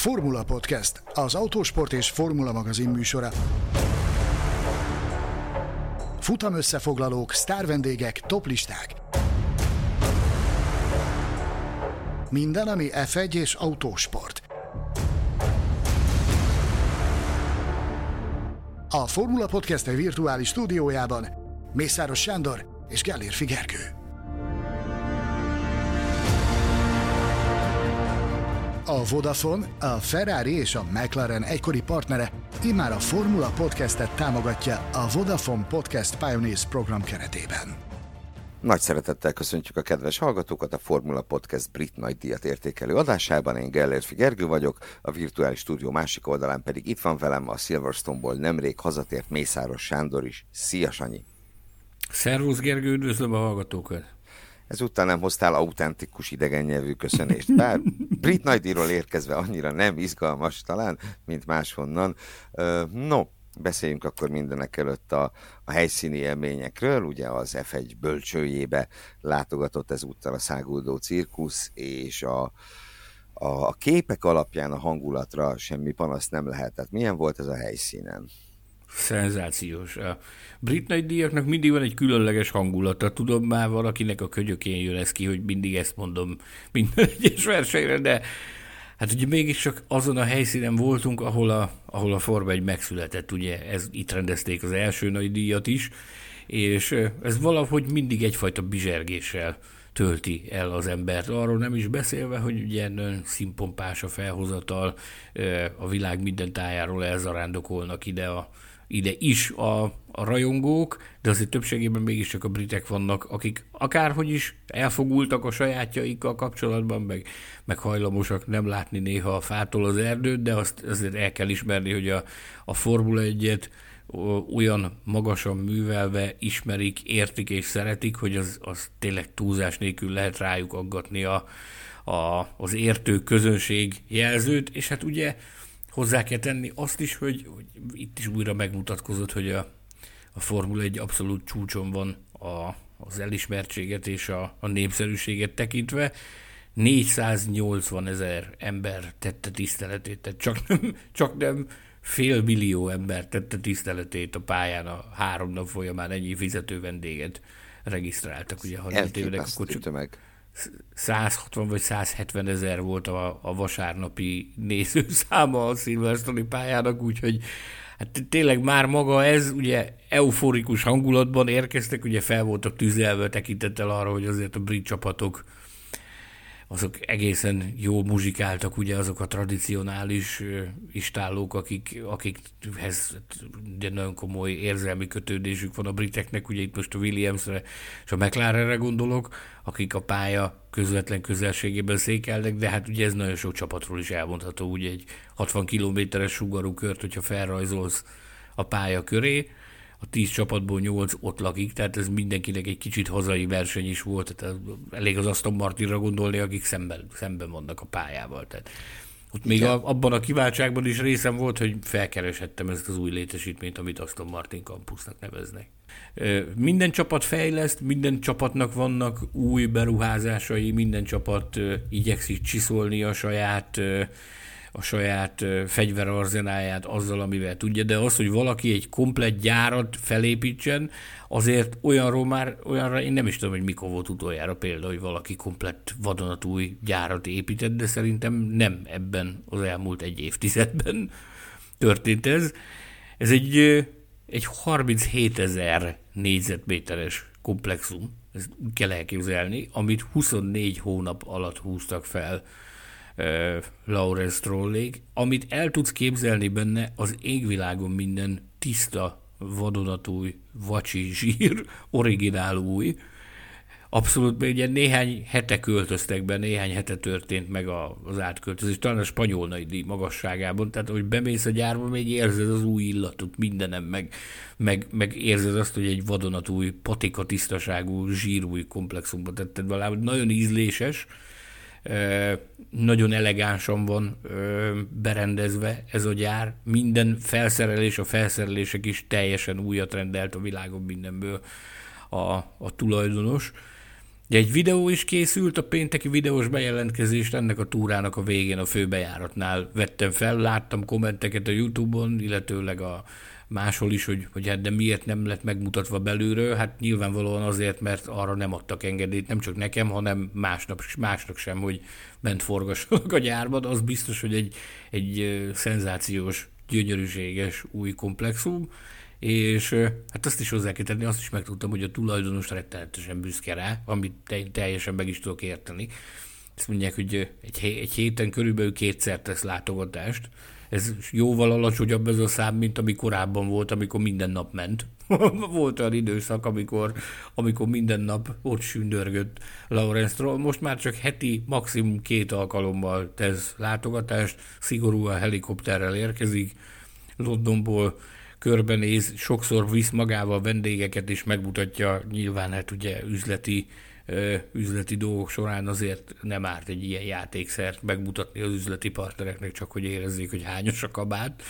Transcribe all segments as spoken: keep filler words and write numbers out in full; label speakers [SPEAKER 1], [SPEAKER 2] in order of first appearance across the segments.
[SPEAKER 1] Formula Podcast, az autósport és formula magazin műsora. Futamösszefoglalók, sztárvendégek, toplisták. Minden, ami ef egy és autósport. A Formula Podcast virtuális stúdiójában Mészáros Sándor és Gellérfi Gergő. A Vodafone, a Ferrari és a McLaren egykori partnere immár a Formula Podcastet támogatja a Vodafone Podcast Pioneers program keretében.
[SPEAKER 2] Nagy szeretettel köszöntjük a kedves hallgatókat a Formula Podcast brit nagydíjat értékelő adásában. Én Gellérfi Gergő vagyok, a virtuális stúdió másik oldalán pedig itt van velem a Silverstone-ból nemrég hazatért Mészáros Sándor is. Szia, Sanyi!
[SPEAKER 3] Szervusz, Gergő, üdvözlöm a hallgatókat!
[SPEAKER 2] Ezúttal nem hoztál autentikus idegen nyelvű köszönést, bár brit nagydíjról érkezve annyira nem izgalmas talán, mint máshonnan. No, beszéljünk akkor mindenek előtt a, a helyszíni élményekről. Ugye az ef egy bölcsőjébe látogatott ezúttal a száguldó cirkusz, és a, a, a képek alapján a hangulatra semmi panasz nem lehetett. Milyen volt ez a helyszínen?
[SPEAKER 3] Szenzációs. A brit nagydíjaknak mindig van egy különleges hangulata. Tudom, már valakinek a könyökén jön ez ki, hogy mindig ezt mondom minden egyes versenyre, de hát ugye mégiscsak azon a helyszínen voltunk, ahol a, ahol a Forma egy megszületett. Ugye ez, itt rendezték az első nagydíjat is, és ez valahogy mindig egyfajta bizsergéssel tölti el az embert. Arról nem is beszélve, hogy ugye színpompás a felhozatal, a világ minden tájáról elzarándokolnak ide a ide is a, a rajongók, de azért többségében mégiscsak a britek vannak, akik akárhogy is elfogultak a sajátjaikkal kapcsolatban, meg, meg hajlamosak nem látni néha a fától az erdőt, de azt azért el kell ismerni, hogy a, a Formula egyet olyan magasan művelve ismerik, értik és szeretik, hogy az, az tényleg túlzás nélkül lehet rájuk aggatni a, a, az értő közönség jelzőt, és hát ugye hozzá kell tenni azt is, hogy, hogy itt is újra megmutatkozott, hogy a, a Formula egy abszolút csúcson van a, az elismertséget és a, a népszerűséget tekintve. négyszáznyolcvan ezer ember tette tiszteletét, tehát csak nem, csak nem fél millió ember tette tiszteletét a pályán a három nap folyamán, ennyi fizető vendéget regisztráltak. Ugye, ha nem tévedek, akkor csak meg. száz hatvan vagy száz hetven ezer volt a, a vasárnapi nézőszáma a Silverstone-i pályának, úgyhogy hát tényleg már maga ez, ugye euforikus hangulatban érkeztek, ugye fel voltak tüzelve tekintettel arra, hogy azért a brit csapatok azok egészen jól muzsikáltak, ugye azok a tradicionális istállók, akik, akikhez de nagyon komoly érzelmi kötődésük van a briteknek, ugye itt most a Williamsre és a McLarenre gondolok, akik a pálya közvetlen közelségében székelnek, de hát ugye ez nagyon sok csapatról is elmondható, ugye egy hatvan kilométeres sugarú kört, hogyha felrajzolsz a pálya köré, a tíz csapatból nyolc ott lakik, tehát ez mindenkinek egy kicsit hazai verseny is volt, tehát elég az Aston Martinra gondolni, akik szemben, szemben vannak a pályával. Tehát ott még a, abban a kiváltságban is részem volt, hogy felkereshettem ezt az új létesítményt, amit Aston Martin Campusnak neveznek. Minden csapat fejleszt, minden csapatnak vannak új beruházásai, minden csapat igyekszik csiszolni a saját a saját fegyverarzenáját azzal, amivel tudja, de az, hogy valaki egy komplett gyárat felépítsen, azért olyanról már, olyanra én nem is tudom, hogy mikor volt utoljára példa, hogy valaki komplett vadonatúj gyárat épített, de szerintem nem ebben az elmúlt egy évtizedben történt ez. Ez egy, egy harminchét-ezer négyzetméteres komplexum, ezt kell elképzelni, amit huszonnégy hónap alatt húztak fel Uh, Lawrence Strollék. Amit el tudsz képzelni benne, az égvilágon minden tiszta, vadonatúj, vacsi zsír, originál új. Abszolút, ugye néhány hete költöztek be, néhány hete történt meg a, az átköltözés, talán a spanyol nagydíj magasságában, tehát hogy bemész a gyárba, még érzed az új illatot mindenem, meg, meg, meg érzed azt, hogy egy vadonatúj, patika tisztaságú, zsírúj komplexumba tetted valamit. Nagyon ízléses, nagyon elegánsan van berendezve ez a gyár. Minden felszerelés, a felszerelések is teljesen újat rendelt a világon mindenből a, a tulajdonos. De egy videó is készült, a pénteki videós bejelentkezést ennek a túrának a végén a főbejáratnál vettem fel, láttam kommenteket a YouTube-on, illetőleg a máshol is, hogy, hogy hát de miért nem lett megmutatva belülről, hát nyilvánvalóan azért, mert arra nem adtak engedélyt, nem csak nekem, hanem másnak, másnak sem, hogy bent forgassanak a gyárban, az biztos, hogy egy, egy szenzációs, gyönyörűséges új komplexum, és hát azt is hozzá kell tenni, azt is megtudtam, hogy a tulajdonos rettenetesen büszke rá, amit teljesen meg is tudok érteni. Ezt mondják, hogy egy, egy héten körülbelül kétszer tesz látogatást. Ez jóval alacsonyabb ez a szám, mint ami korábban volt, amikor minden nap ment. Volt olyan időszak, amikor, amikor minden nap ott sündörgött Lawrence Stroll. Most már csak heti, maximum két alkalommal tesz látogatást, szigorúan helikopterrel érkezik Londonból, körbenéz, sokszor visz magával vendégeket, és megmutatja, nyilván hát ugye üzleti, ö, üzleti dolgok során azért nem árt egy ilyen játékszert megmutatni az üzleti partnereknek, csak hogy érezzék, hogy hányos a kabát,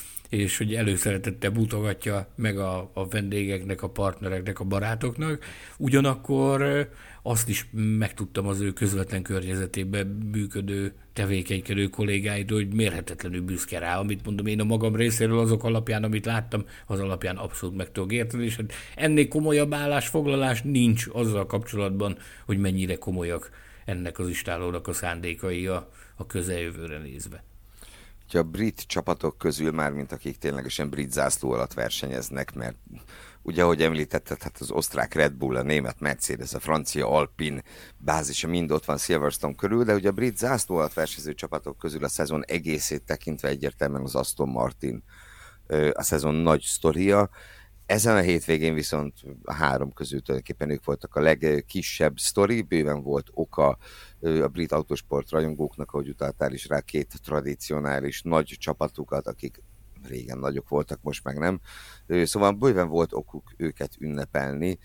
[SPEAKER 3] és hogy előszeretettel mutogatja meg a, a vendégeknek, a partnereknek, a barátoknak. Ugyanakkor azt is megtudtam az ő közvetlen környezetében működő, tevékenykedő kollégáitól, hogy mérhetetlenül büszke rá, amit mondom én a magam részéről azok alapján, amit láttam, az alapján abszolút meg tudok érteni, és ennél komolyabb állásfoglalás nincs azzal kapcsolatban, hogy mennyire komolyak ennek az istálónak a szándékai a, a közeljövőre nézve.
[SPEAKER 2] A brit csapatok közül már, mint akik ténylegesen brit zászló alatt versenyeznek, mert ugye, ahogy említetted, hát az osztrák Red Bull, a német Mercedes, a francia Alpine bázisa mind ott van Silverstone körül, de ugye a brit zászló alatt versenyző csapatok közül a szezon egészét tekintve egyértelműen az Aston Martin a szezon nagy sztoria. Ezen a hétvégén viszont a három közül tulajdonképpen ők voltak a legkisebb sztori, bőven volt oka a brit autósport rajongóknak, ahogy utaltál is rá, két tradicionális nagy csapatukat, akik régen nagyok voltak, most meg nem. Szóval bőven volt okuk őket ünnepelni,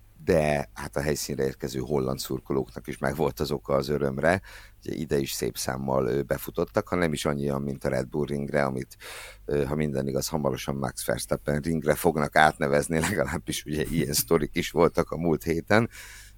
[SPEAKER 2] de hát a helyszínre érkező holland szurkolóknak is megvolt az oka az örömre. Ugye ide is szép számmal befutottak, ha nem is annyian, mint a Red Bull ringre, amit, ha minden igaz, hamarosan Max Verstappen ringre fognak átnevezni, legalábbis ugye ilyen sztorik is voltak a múlt héten.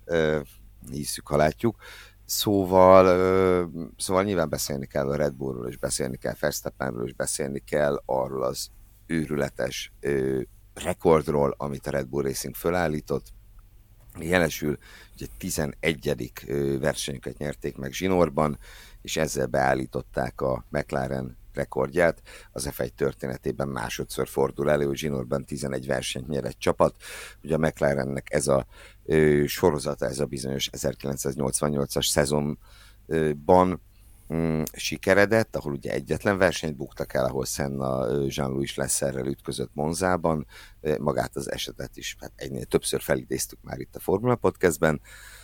[SPEAKER 2] Hisszük, ha látjuk. Szóval, szóval nyilván beszélni kell a Red Bullról, és beszélni kell Verstappenről, és beszélni kell arról az őrületes rekordról, amit a Red Bull Racing fölállított. Jelesül, ugye tizenegyedik versenyüket nyerték meg zsinórban, és ezzel beállították a McLaren rekordját. Az ef egy történetében másodszor fordul elő, hogy zsinórban tizenegy versenyt nyer egy csapat. Ugye a McLarennek ez a ö, sorozata, ez a bizonyos ezerkilencszáznyolcvannyolcas szezonban mm, sikeredett, ahol ugye egyetlen versenyt buktak el, ahol Senna Jean-Louis Lasserrel ütközött Monzában, magát az esetet is hát egynél többször felidéztük már itt a Formula Podcastben,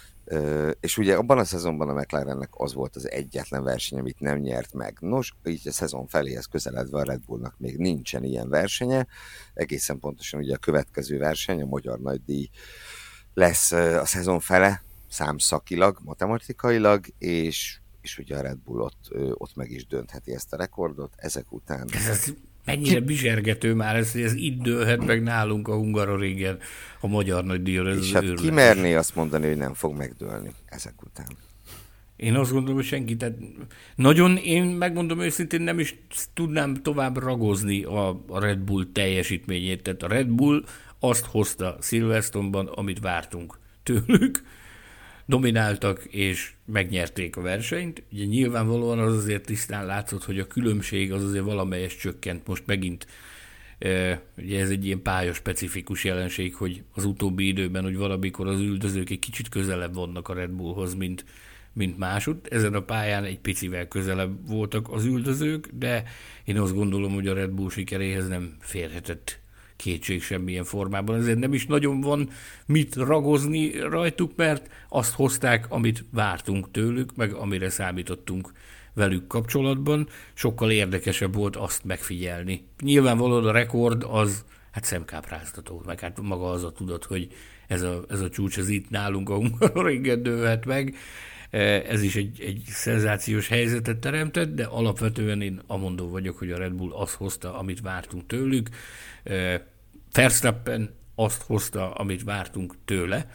[SPEAKER 2] és ugye abban a szezonban a McLarennek az volt az egyetlen verseny, amit nem nyert meg. Nos, így a szezon feléhez közeledve a Red Bullnak még nincsen ilyen versenye, egészen pontosan ugye a következő verseny, a Magyar Nagydíj lesz a szezon fele, számszakilag, matematikailag, és és ugye a Red Bull ott, ott meg is döntheti ezt a rekordot, ezek után...
[SPEAKER 3] Ez mennyire bizsergető már ez, hogy ez itt dőlhet meg nálunk a Hungaroringen, a Magyar Nagydíjon. Ez
[SPEAKER 2] és hát kimerné azt mondani, hogy nem fog megdőlni ezek után.
[SPEAKER 3] Én azt gondolom, hogy senki, tehát nagyon, én megmondom őszintén, nem is tudnám tovább ragozni a, a Red Bull teljesítményét. Tehát a Red Bull azt hozta Silverstone-ban, amit vártunk tőlük, domináltak és megnyerték a versenyt. Ugye nyilvánvalóan az azért tisztán látszott, hogy a különbség az azért valamelyest csökkent. Most megint e, ugye ez egy ilyen pályaspecifikus jelenség, hogy az utóbbi időben, hogy valamikor az üldözők egy kicsit közelebb vannak a Red Bullhoz, mint, mint másutt. Ezen a pályán egy picivel közelebb voltak az üldözők, de én azt gondolom, hogy a Red Bull sikeréhez nem férhetett kétség semmilyen formában. Ezért nem is nagyon van mit ragozni rajtuk, mert azt hozták, amit vártunk tőlük, meg amire számítottunk velük kapcsolatban. Sokkal érdekesebb volt azt megfigyelni. Nyilvánvalóan a rekord az hát szemkápráztató, meg hát maga az a tudat, hogy ez a, ez a csúcs az itt nálunk a Hungaroringen dőlhet meg. Ez is egy, egy szenzációs helyzetet teremtett, de alapvetően én amondó vagyok, hogy a Red Bull azt hozta, amit vártunk tőlük. Verstappen azt hozta, amit vártunk tőle.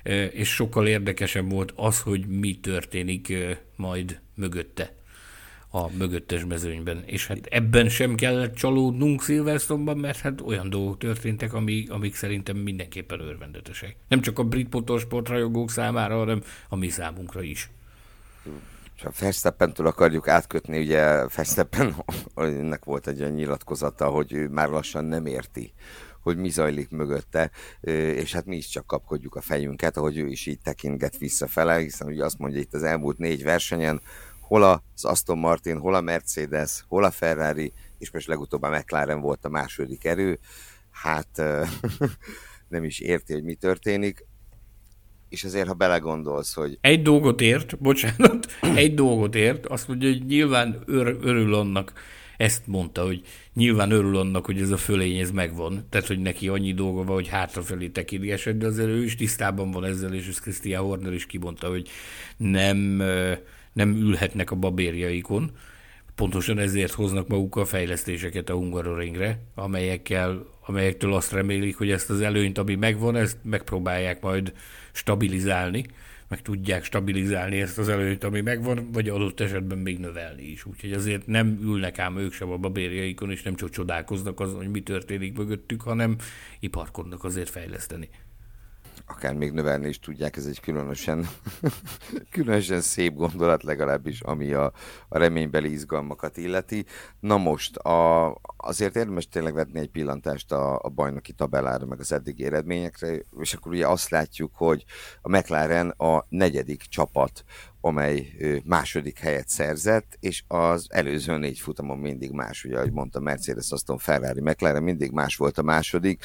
[SPEAKER 3] és sokkal érdekesebb volt az, hogy mi történik majd mögötte, a mögöttes mezőnyben. És hát ebben sem kellett csalódnunk Silverstone-ban, mert hát olyan dolgok történtek, ami, amik szerintem mindenképpen örvendetesek. Nem csak a brit motorsport rajongók számára, hanem a mi számunkra is.
[SPEAKER 2] És a Verstappentől akarjuk átkötni, ugye Verstappennek volt egy olyan nyilatkozata, hogy ő már lassan nem érti, hogy mi zajlik mögötte, és hát mi is csak kapkodjuk a fejünket, ahogy ő is így tekintget visszafele, hiszen ugye azt mondja itt az elmúlt négy versenyen, hol az Aston Martin, hol a Mercedes, hol a Ferrari, és most legutóbb a McLaren volt a második erő, hát nem is érti, hogy mi történik, és azért, ha belegondolsz, hogy...
[SPEAKER 3] Egy dolgot ért, bocsánat, egy dolgot ért, azt mondja, hogy nyilván ör, örül annak, ezt mondta, hogy nyilván örül annak, hogy ez a fölény, ez megvan, tehát, hogy neki annyi dolga van, hogy hátrafelé tekintgessen, de azért ő is tisztában van ezzel, és ez Christian Horner is kimondta, hogy nem, nem ülhetnek a babérjaikon, pontosan ezért hoznak magukkal fejlesztéseket a Hungaroringre, amelyekkel, amelyektől azt remélik, hogy ezt az előnyt, ami megvan, ezt megpróbálják majd stabilizálni, meg tudják stabilizálni ezt az előnyt, ami megvan, vagy adott esetben még növelni is. Úgyhogy azért nem ülnek ám ők sem a babérjaikon, és nem csak csodálkoznak azon, hogy mi történik mögöttük, hanem iparkodnak azért fejleszteni.
[SPEAKER 2] Akár még növelni is tudják, ez egy különösen, különösen szép gondolat legalábbis, ami a, a reménybeli izgalmakat illeti. Na most, a, azért érdemes tényleg vetni egy pillantást a, a bajnoki tabellára, meg az eddigi eredményekre, és akkor ugye azt látjuk, hogy a McLaren a negyedik csapat, amely második helyet szerzett, és az előző négy futamon mindig más, ugye, ahogy mondta, Mercedes, Aston, Ferrari, McLaren mindig más volt a második,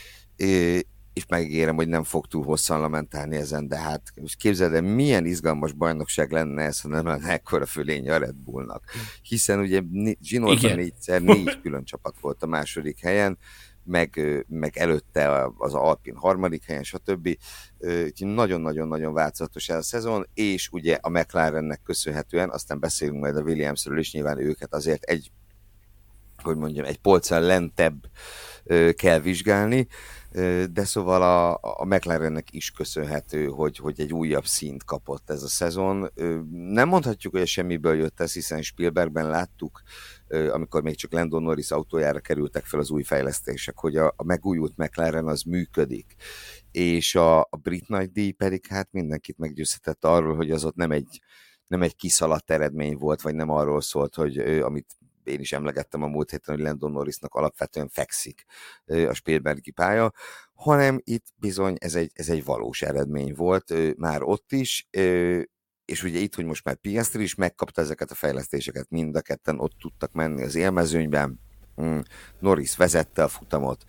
[SPEAKER 2] és megígérem, hogy nem fog túl hosszan lamentálni ezen, de hát most képzeld el, milyen izgalmas bajnokság lenne ez, ha nem lenne ekkora fölénye a Red Bullnak. Hiszen ugye zsinórban négyszer négy külön csapat volt a második helyen, meg, meg előtte az Alpine harmadik helyen, stb. Úgyhogy nagyon-nagyon-nagyon változatos ez a szezon, és ugye a McLarennek köszönhetően, aztán beszélünk majd a Williamsről is, nyilván őket azért egy, hogy mondjam, egy polccal lentebb kell vizsgálni, de szóval a, a McLarennek is köszönhető, hogy, hogy egy újabb színt kapott ez a szezon. Nem mondhatjuk, hogy a semmiből jött ez, hiszen Spielbergben láttuk, amikor még csak Lando Norris autójára kerültek fel az új fejlesztések, hogy a, a megújult McLaren az működik. És a, a brit nagydíj pedig hát mindenkit meggyőzhetett arról, hogy az ott nem egy, nem egy kiszaladt eredmény volt, vagy nem arról szólt, hogy amit én is emlegettem a múlt héten, hogy Lando Norrisnak alapvetően fekszik a Spielbergi pálya, hanem itt bizony ez egy, ez egy valós eredmény volt már ott is, és ugye itt, hogy most már Piastri is megkapta ezeket a fejlesztéseket, mind a ketten ott tudtak menni az élmezőnyben, Norris vezette a futamot,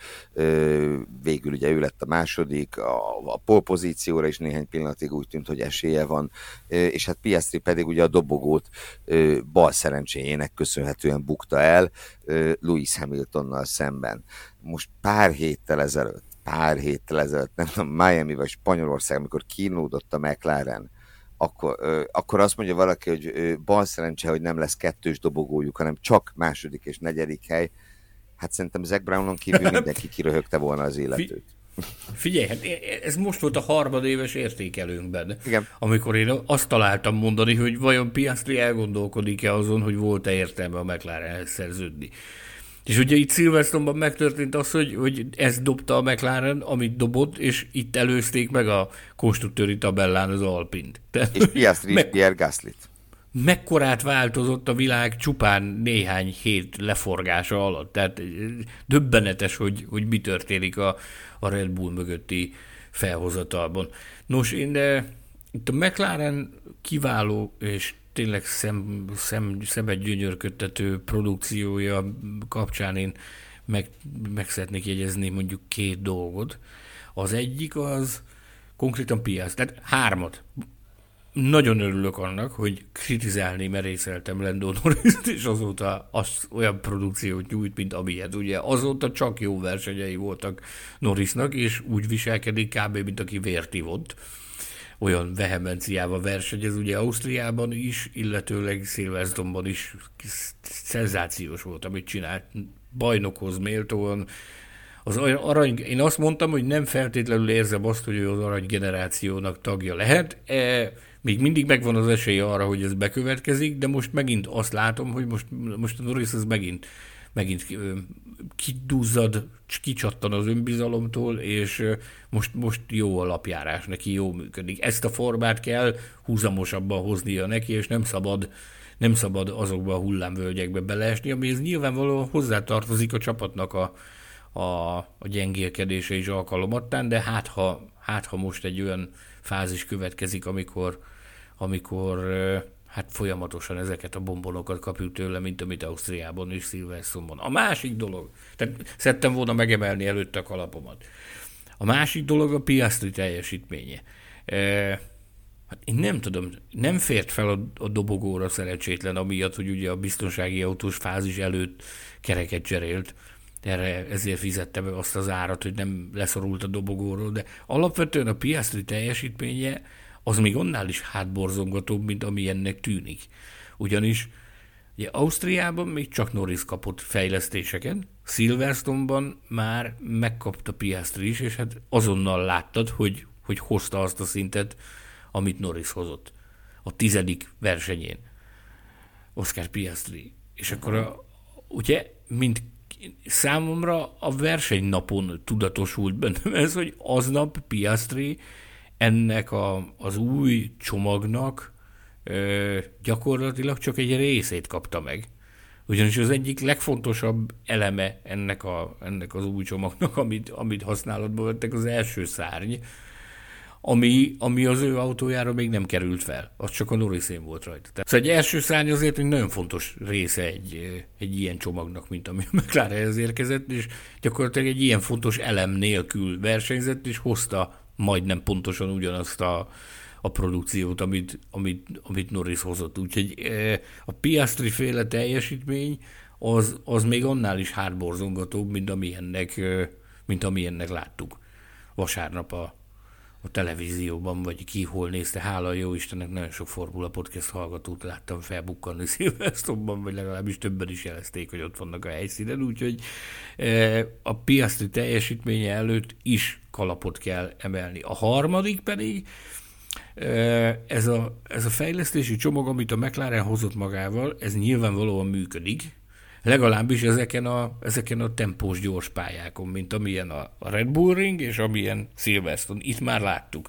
[SPEAKER 2] végül ugye ő lett a második, a pole pozícióra is néhány pillanatig úgy tűnt, hogy esélye van, és hát Piastri pedig ugye a dobogót bal szerencséjének köszönhetően bukta el Lewis Hamiltonnal szemben. Most pár héttel ezelőtt, pár héttel ezelőtt, nem tudom, Miami vagy Spanyolország, amikor kínlódott a McLaren, Akkor, akkor azt mondja valaki, hogy bal szerencse, hogy nem lesz kettős dobogójuk, hanem csak második és negyedik hely. Hát szerintem Zac Brownon kívül mindenki kiröhögte volna az életét.
[SPEAKER 3] Figyelj, hát ez most volt a harmadéves értékelőnkben,
[SPEAKER 2] igen,
[SPEAKER 3] amikor én azt találtam mondani, hogy vajon Piastri elgondolkodik-e azon, hogy volt-e értelme a McLarenhez szerződni. És ugye itt Silverstone-ban megtörtént az, hogy, hogy ez dobta a McLaren, amit dobott, és itt előzték meg a konstruktőri tabellán az Alpint. Tehát,
[SPEAKER 2] és Piastri is
[SPEAKER 3] meg,
[SPEAKER 2] Pierre Gaslyt.
[SPEAKER 3] Mekkorát változott a világ csupán néhány hét leforgása alatt. Tehát döbbenetes, hogy, hogy mi történik a, a Red Bull mögötti felhozatalban. Nos, én de, itt a McLaren kiváló és tényleg szem, szem, szemet gyönyörködtető produkciója kapcsán én meg, meg szeretnék jegyezni mondjuk két dolgot. Az egyik az konkrétan Piastri, tehát hármat. Nagyon örülök annak, hogy kritizálni merészeltem Lando Norrist, és azóta az olyan produkciót nyújt, mint amilyet. Ugye azóta csak jó versenyei voltak Norrisnak, és úgy viselkedik kb. Mint aki vért ivott. Olyan vehemenciával versenyez, ugye Ausztriában is, illetőleg Silverstone-ban is szenzációs volt, amit csinált. Bajnokhoz méltóan Az arany, én azt mondtam, hogy nem feltétlenül érzem azt, hogy ő az arany generációnak tagja lehet. E, még mindig megvan az esélye arra, hogy ez bekövetkezik, de most megint azt látom, hogy most, most a Norris ez megint, megint kiduzzad, kicsattan az önbizalomtól, és most, most jó alapjárás neki, jó működik. Ezt a formát kell húzamosabban hoznia neki, és nem szabad, nem szabad azokba a hullámvölgyekbe beleesni, ami ez nyilvánvalóan hozzátartozik a csapatnak a, a, a gyengélkedése is alkalomattán, de hát ha, hát ha most egy olyan fázis következik, amikor, amikor hát folyamatosan ezeket a bombonokat kapjuk tőle, mint amit Ausztriában és Silverstone-ban. A másik dolog, tehát szerettem volna megemelni előtte a kalapomat. A másik dolog a Piastri teljesítménye. E, hát én nem tudom, nem fért fel a, a dobogóra szerencsétlen, amiatt, hogy ugye a biztonsági autós fázis előtt kereket cserélt. Erre ezért fizette be azt az árat, hogy nem leszorult a dobogóról, de alapvetően a Piastri teljesítménye az még annál is hátborzongatóbb, mint ami ennek tűnik. Ugyanis ugye Ausztriában még csak Norris kapott fejlesztéseken, Silverstone-ban már megkapta Piastri is, és hát azonnal láttad, hogy, hogy hozta azt a szintet, amit Norris hozott. A tizedik versenyén. Oscar Piastri. És akkor a, ugye, mint számomra a versenynapon tudatosult bennem ez, hogy aznap Piastri ennek a, az új csomagnak ö, gyakorlatilag csak egy részét kapta meg. Ugyanis az egyik legfontosabb eleme ennek, a, ennek az új csomagnak, amit, amit használatba vettek, az első szárny, ami, ami az ő autójára még nem került fel. Az csak a Norrisén volt rajta. Tehát szóval egy első szárny azért egy nagyon fontos része egy, egy ilyen csomagnak, mint ami a McLarenhez érkezett, és gyakorlatilag egy ilyen fontos elem nélkül versenyzett, és hozta majdnem pontosan ugyanazt a, a produkciót, amit, amit, amit Norris hozott. Úgyhogy a Piastri féle teljesítmény az, az még annál is hátborzongatóbb, mint amilyennek, mint amilyennek láttuk vasárnap a, a televízióban, vagy ki hol nézte. Hála a jó Istennek, nagyon sok Formula Podcast hallgatót láttam felbukkanni Silverstone-ban, vagy legalábbis többen is jelezték, hogy ott vannak a helyszínen, úgyhogy a Piastri teljesítménye előtt is kalapot kell emelni. A harmadik pedig ez a, ez a fejlesztési csomag, amit a McLaren hozott magával, ez nyilvánvalóan működik, legalábbis ezeken a, ezeken a tempós gyors pályákon, mint amilyen a Red Bull Ring, és amilyen Silverstone. Itt már láttuk.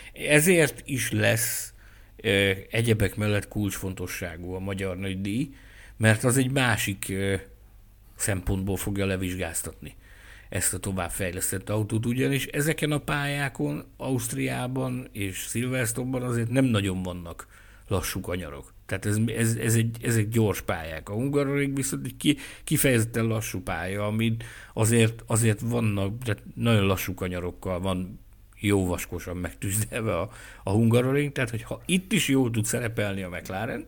[SPEAKER 3] Ezért is lesz e, egyebek mellett kulcsfontosságú a magyar nagydíj, mert az egy másik e, szempontból fogja levizsgáztatni ezt a továbbfejlesztett autót, ugyanis ezeken a pályákon, Ausztriában és Silverstone-ban azért nem nagyon vannak lassú kanyarok. Tehát ez, ez, ez egy, ezek gyors pályák. A Hungaroring viszont egy ki, kifejezetten lassú pálya, amit azért, azért vannak, tehát nagyon lassú kanyarokkal van jó vaskosan megtűzdelve a, a Hungaroring, tehát hogyha itt is jól tud szerepelni a McLaren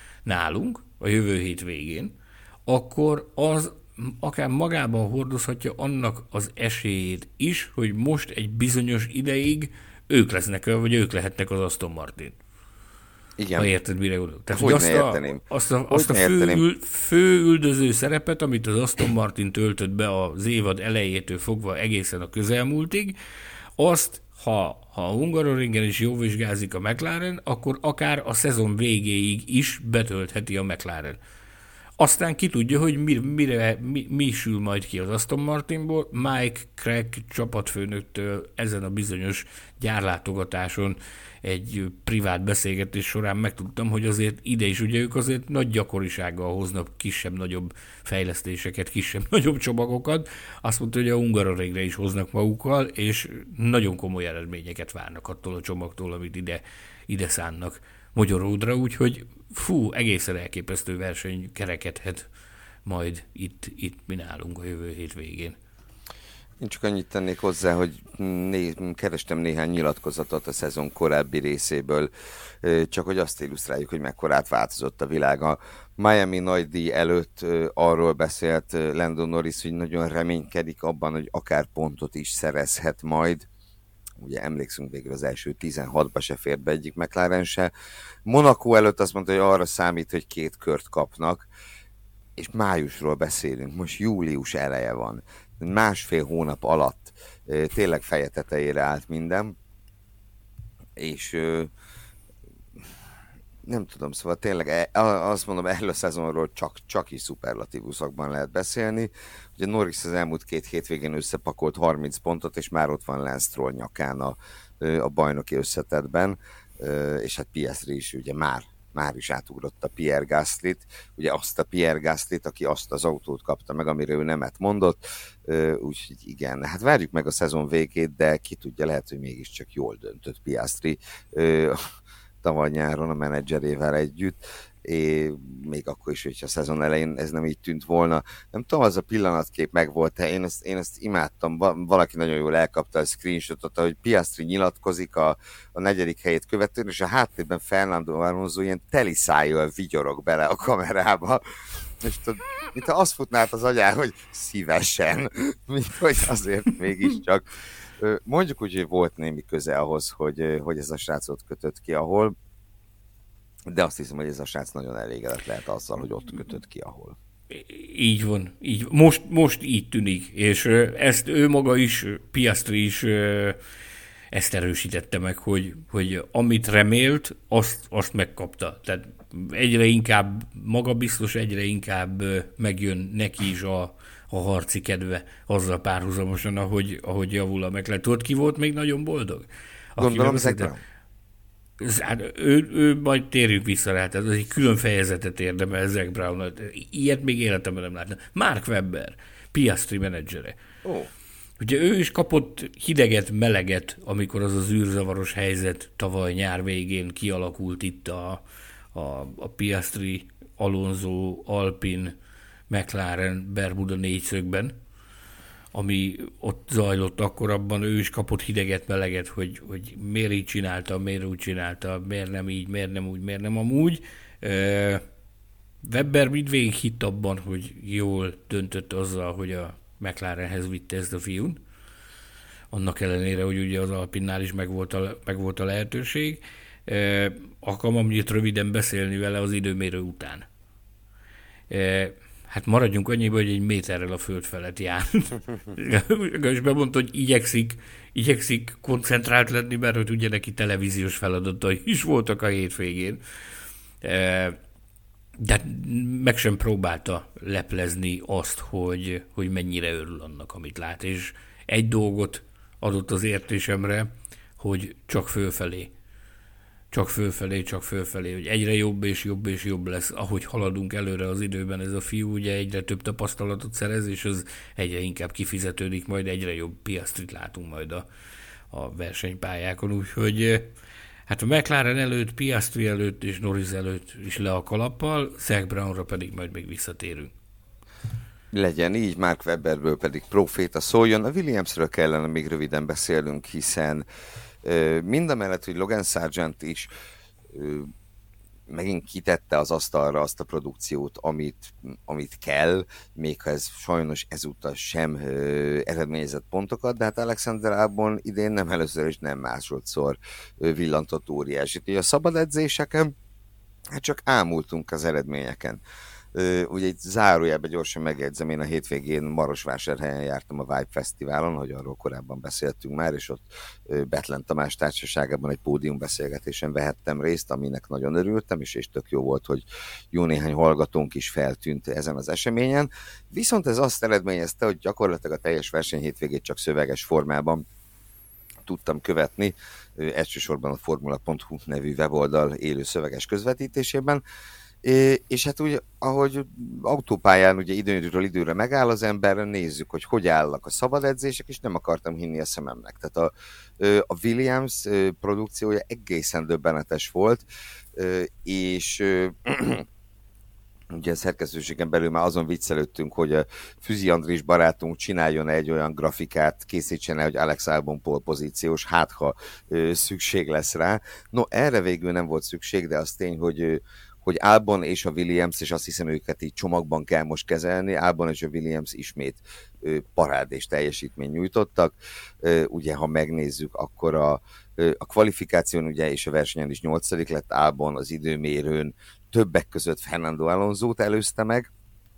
[SPEAKER 3] nálunk a jövő hét végén, akkor az akár magában hordozhatja annak az esélyét is, hogy most egy bizonyos ideig ők lesznek, vagy ők lehetnek az Aston Martin.
[SPEAKER 2] Igen.
[SPEAKER 3] Ha érted, mire gondolok. Tehát,
[SPEAKER 2] hogy
[SPEAKER 3] hogy azt a, azt a, azt a fő, ül, fő üldöző szerepet, amit az Aston Martin töltött be az évad elejétől fogva egészen a közelmúltig, azt, ha, ha a Hungaroringen is jó vizsgázik a McLaren, akkor akár a szezon végéig is betöltheti a McLaren. Aztán ki tudja, hogy mi, mire, mi, mi sül majd ki az Aston Martinból. Mike Craig csapatfőnöktől ezen a bizonyos gyárlátogatáson egy privát beszélgetés során megtudtam, hogy azért ide is, ugye ők azért nagy gyakorisággal hoznak kisebb-nagyobb fejlesztéseket, kisebb-nagyobb csomagokat. Azt mondta, hogy a Hungaroringre is hoznak magukkal, és nagyon komoly eredményeket várnak attól a csomagtól, amit ide, ide szánnak Magyaródra, úgyhogy fú, egészen elképesztő verseny kerekedhet majd itt, itt mi nálunk a jövő hét végén.
[SPEAKER 2] Én csak annyit tennék hozzá, hogy né, kerestem néhány nyilatkozatot a szezon korábbi részéből, csak hogy azt illusztráljuk, hogy mekkorát változott a világ. A Miami nagydíj előtt arról beszélt Lando Norris, hogy nagyon reménykedik abban, hogy akár pontot is szerezhet majd. Ugye emlékszünk végül az első tizenhatba se fért be egyik McLaren se. Monaco előtt azt mondta, hogy arra számít, hogy két kört kapnak, és májusról beszélünk, most július eleje van. másfél hónap alatt tényleg feje tetejére állt minden, és nem tudom, szóval tényleg azt mondom, erről a szezonról csak, csak is szuperlatívuszokban lehet beszélni. Ugye Norris az elmúlt két hétvégén összepakolt harminc pontot, és már ott van Lance Stroll nyakán a, a bajnoki összetettben, és hát Piastri is ugye már, már is átugrott a Pierre Gaslyt, ugye azt a Pierre Gaslyt, aki azt az autót kapta meg, amire ő nemet mondott, úgyhogy igen, hát várjuk meg a szezon végét, de ki tudja, lehet, hogy mégiscsak jól döntött Piastri tavaly nyáron a menedzserével együtt, és még akkor is, hogyha a szezon elején ez nem így tűnt volna. Nem tudom, az a pillanatkép megvolt, de én ezt, én ezt imádtam. Valaki nagyon jól elkapta a screenshotot, hogy Piastri nyilatkozik a, a negyedik helyét követően, és a háttérben Fernando Alonso ilyen teli szájjal vigyorog bele a kamerába. És tudod, mintha azt futnált az agyán, hogy szívesen, mint hogy azért mégiscsak. Mondjuk úgy, hogy volt némi köze ahhoz, hogy, hogy ez a srácot kötött ki, ahol, de azt hiszem, hogy ez a srác nagyon elégedett lehet azzal, hogy ott kötött ki, ahol.
[SPEAKER 3] Így van. Így, most, most így tűnik, és ezt ő maga is, Piastri is ezt erősítette meg, hogy, hogy amit remélt, azt, azt megkapta. Tehát egyre inkább magabiztos, egyre inkább megjön neki is a a harci kedve azzal párhuzamosan, ahogy, ahogy javul a McLaren. Tudod, ki volt még nagyon boldog?
[SPEAKER 2] Gondolom, ezekben.
[SPEAKER 3] Hát ő, ő majd térjünk vissza rá, tehát az egy külön fejezetet érdemel Zac Brown. Ilyet még életemben nem láttam. Mark Webber, Piastri menedzsere.
[SPEAKER 2] Oh.
[SPEAKER 3] Ugye ő is kapott hideget, meleget, amikor az az űrzavaros helyzet tavaly nyár végén kialakult itt a, a, a Piastri, Alonso, Alpine, McLaren, Bermuda négyszögben, ami ott zajlott akkor, abban ő is kapott hideget, meleget, hogy, hogy miért így csinálta, miért úgy csinálta, miért nem így, miért nem úgy, miért nem amúgy. Webber mindvégig hitt abban, hogy jól döntött azzal, hogy a McLarenhez vitte ezt a fiún. Annak ellenére, hogy ugye az Alpinnál is megvolt a, megvolt a lehetőség. Alkalmam itt röviden beszélni vele az időmérő után. Hát maradjunk annyiba, hogy egy méterrel a föld felett jár. És bemondta, hogy igyekszik, igyekszik koncentrált lenni, mert hogy ugye neki televíziós feladatai is voltak a hétvégén. De meg sem próbálta leplezni azt, hogy, hogy mennyire örül annak, amit lát. És egy dolgot adott az értésemre, hogy csak fölfelé. Csak fölfelé, csak fölfelé, hogy egyre jobb és jobb és jobb lesz, ahogy haladunk előre az időben ez a fiú, ugye egyre több tapasztalatot szerez, és az egyre inkább kifizetődik, majd egyre jobb Piastrit látunk majd a, a versenypályákon, úgyhogy hát a McLaren előtt, Piastri előtt és Norris előtt is le a kalappal, Zac Brownra pedig majd még visszatérünk.
[SPEAKER 2] Legyen így, Mark Webberből pedig proféta szóljon. A Williamsről kellene még röviden beszélnünk, hiszen mindamellett, hogy Logan Sargent is megint kitette az asztalra azt a produkciót, amit, amit kell, még ha ez sajnos ezúttal sem eredményezett pontokat, de hát Alexander Albon idén nem először és nem másodszor villantott óriásit. Ugye a szabad edzéseken hát csak ámultunk az eredményeken. Uh, ugye itt zárójelben gyorsan megjegyzem, én a hétvégén Marosvásárhelyen jártam a Vibe Fesztiválon, hogy arról korábban beszéltünk már, és ott uh, Betlen Tamás társaságában egy pódiumbeszélgetésen vehettem részt, aminek nagyon örültem, és, és tök jó volt, hogy jó néhány hallgatónk is feltűnt ezen az eseményen. Viszont ez azt eredményezte, hogy gyakorlatilag a teljes verseny hétvégét csak szöveges formában tudtam követni, uh, elsősorban a formula pont hu nevű weboldal élő szöveges közvetítésében. É, és hát úgy, ahogy autópályán ugye időről időre megáll az ember, nézzük, hogy hogy állnak a szabad edzések, és nem akartam hinni a szememnek. Tehát a, a Williams produkciója egészen döbbenetes volt, és ugye a szerkesztőségen belül már azon viccelődtünk, hogy a Füzi Andris barátunk csináljon egy olyan grafikát, készítsen el, hogy Alex Albon polpozíciós, hát ha szükség lesz rá. No, erre végül nem volt szükség, de az tény, hogy hogy Albon és a Williams, és azt hiszem őket így csomagban kell most kezelni, Albon és a Williams ismét parádés teljesítményt nyújtottak. Ugye, ha megnézzük, akkor a, a kvalifikáción ugye, és a versenyen is nyolcadik lett Albon, az időmérőn többek között Fernando Alonsót előzte meg,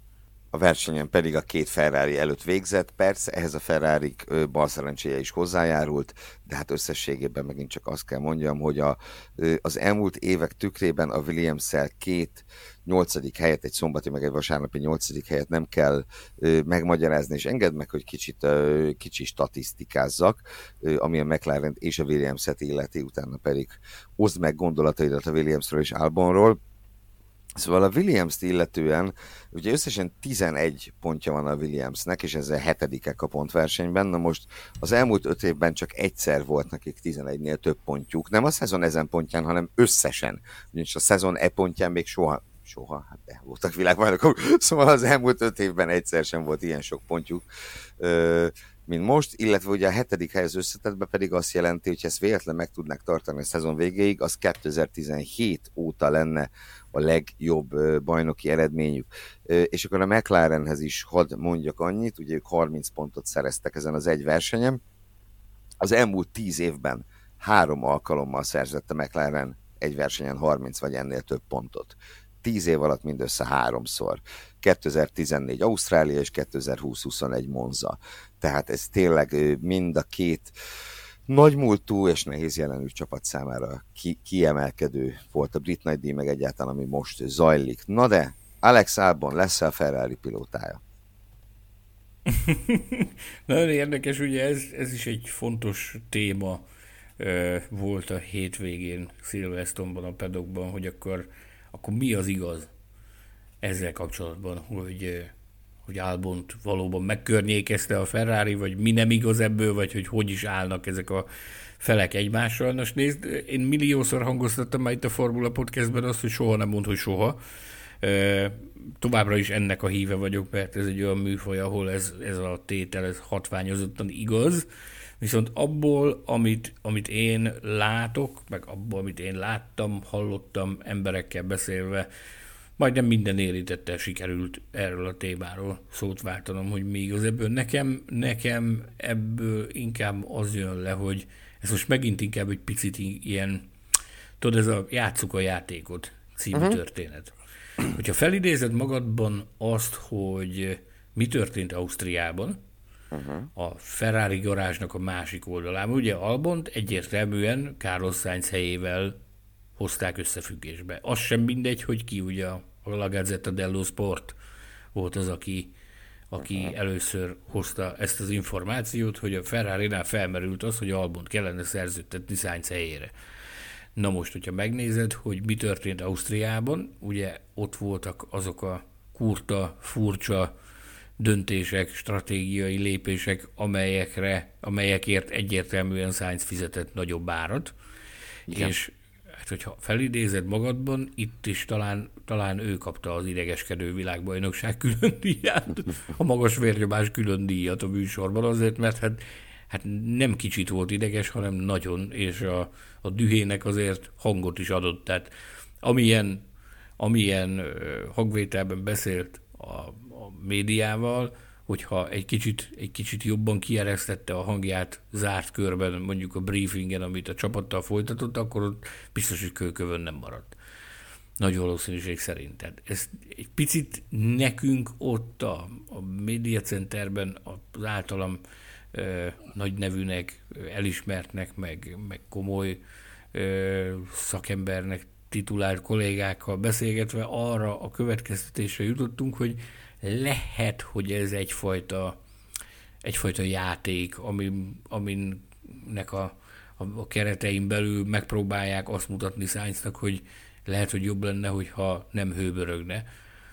[SPEAKER 2] a versenyen pedig a két Ferrari előtt végzett. Persze ehhez a Ferrari bal szerencséje is hozzájárult, de hát összességében megint csak azt kell mondjam, hogy a, az elmúlt évek tükrében a Williams-szel két nyolcadik helyet, egy szombati meg egy vasárnapi nyolcadik helyet nem kell megmagyarázni, és engedd meg, hogy kicsit kicsi statisztikázzak, ami a McLaren és a Williams-et illeti, utána pedig oszd meg gondolataidat a Williamsről és Albonról. Szóval a Williams-t illetően ugye összesen tizenegy pontja van a Williamsnek, és ezzel hetedikek a pontversenyben. Na most az elmúlt öt évben csak egyszer volt nekik tizenegynél több pontjuk. Nem a szezon ezen pontján, hanem összesen. Ugyanis a szezon e pontján még soha, soha, hát de voltak világbajnokok, szóval az elmúlt öt évben egyszer sem volt ilyen sok pontjuk, mint most, illetve ugye a hetedik helyez összetettben pedig azt jelenti, hogy ezt véletlen meg tudnak tartani a szezon végéig, az kétezer-tizenhét óta lenne a legjobb bajnoki eredményük. És akkor a McLarenhez is hadd mondjak annyit, ugye ők harminc pontot szereztek ezen az egy versenyen. Az elmúlt tíz évben három alkalommal szerzett a McLaren egy versenyen harminc vagy ennél több pontot. tíz év alatt mindössze háromszor. kétezer-tizennégy Ausztrália és kétezer-húsz-huszonegy Monza. Tehát ez tényleg mind a két nagymúltú és nehéz jelenű csapat számára ki- kiemelkedő volt a brit nagydíj, meg egyáltalán ami most zajlik. Na de, Alex Albon lesz a Ferrari pilótája?
[SPEAKER 3] Nagyon érdekes, ugye ez, ez is egy fontos téma uh, volt a hétvégén Silverstone-ban, a paddockban, hogy akkor, akkor mi az igaz ezzel kapcsolatban, hogy, hogy Albont valóban megkörnyékezte a Ferrari, vagy mi nem igaz ebből, vagy hogy hogy is állnak ezek a felek egymással. Most nézd, én milliószor hangoztattam már itt a Formula Podcastben azt, hogy soha nem mond, hogy soha. Továbbra is ennek a híve vagyok, mert ez egy olyan műfaj, ahol ez, ez a tétel ez hatványozottan igaz. Viszont abból, amit, amit én látok, meg abból, amit én láttam, hallottam emberekkel beszélve, majdnem minden érintettel sikerült erről a témáról szót váltanom, hogy mi igaz ebből. Nekem, nekem ebből inkább az jön le, hogy ez most megint inkább egy picit ilyen, tudod, ez a játsszuk a játékot című uh-huh. történet. Hogyha felidézed magadban azt, hogy mi történt Ausztriában, uh-huh. a Ferrari garázsnak a másik oldalán, ugye Albont egyértelműen Carlos Sainz helyével hozták összefüggésbe. Az sem mindegy, hogy ki ugye a La Gazzetta dello Sport volt az, aki, aki uh-huh. először hozta ezt az információt, hogy a Ferrari-nál felmerült az, hogy Albont kellene szerződtetni Sainz helyére. Na most, hogyha megnézed, hogy mi történt Ausztriában, ugye ott voltak azok a kurta, furcsa döntések, stratégiai lépések, amelyekre, amelyekért egyértelműen Sainz fizetett nagyobb árat, igen. És hát, hogyha felidézed magadban, itt is talán, talán ő kapta az idegeskedő világbajnokság külön díját, a magas vérnyomás külön díjat a műsorban, azért, mert hát, hát nem kicsit volt ideges, hanem nagyon, és a, a dühének azért hangot is adott. Tehát amilyen, amilyen hangvételben beszélt a, a médiával, hogyha egy kicsit, egy kicsit jobban kieresztette a hangját zárt körben, mondjuk a briefingen, amit a csapattal folytatott, akkor ott biztos, hogy kőkövön nem maradt. Nagy valószínűség szerint. Tehát ez egy picit nekünk ott a, a Media Centerben az általam e, nagy nevűnek, elismertnek, meg, meg komoly e, szakembernek titulált kollégákkal beszélgetve arra a következtetésre jutottunk, hogy lehet, hogy ez egyfajta, egyfajta játék, amin, aminek a, a, a keretein belül megpróbálják azt mutatni Sainznak, hogy lehet, hogy jobb lenne, hogyha nem hőbörögne.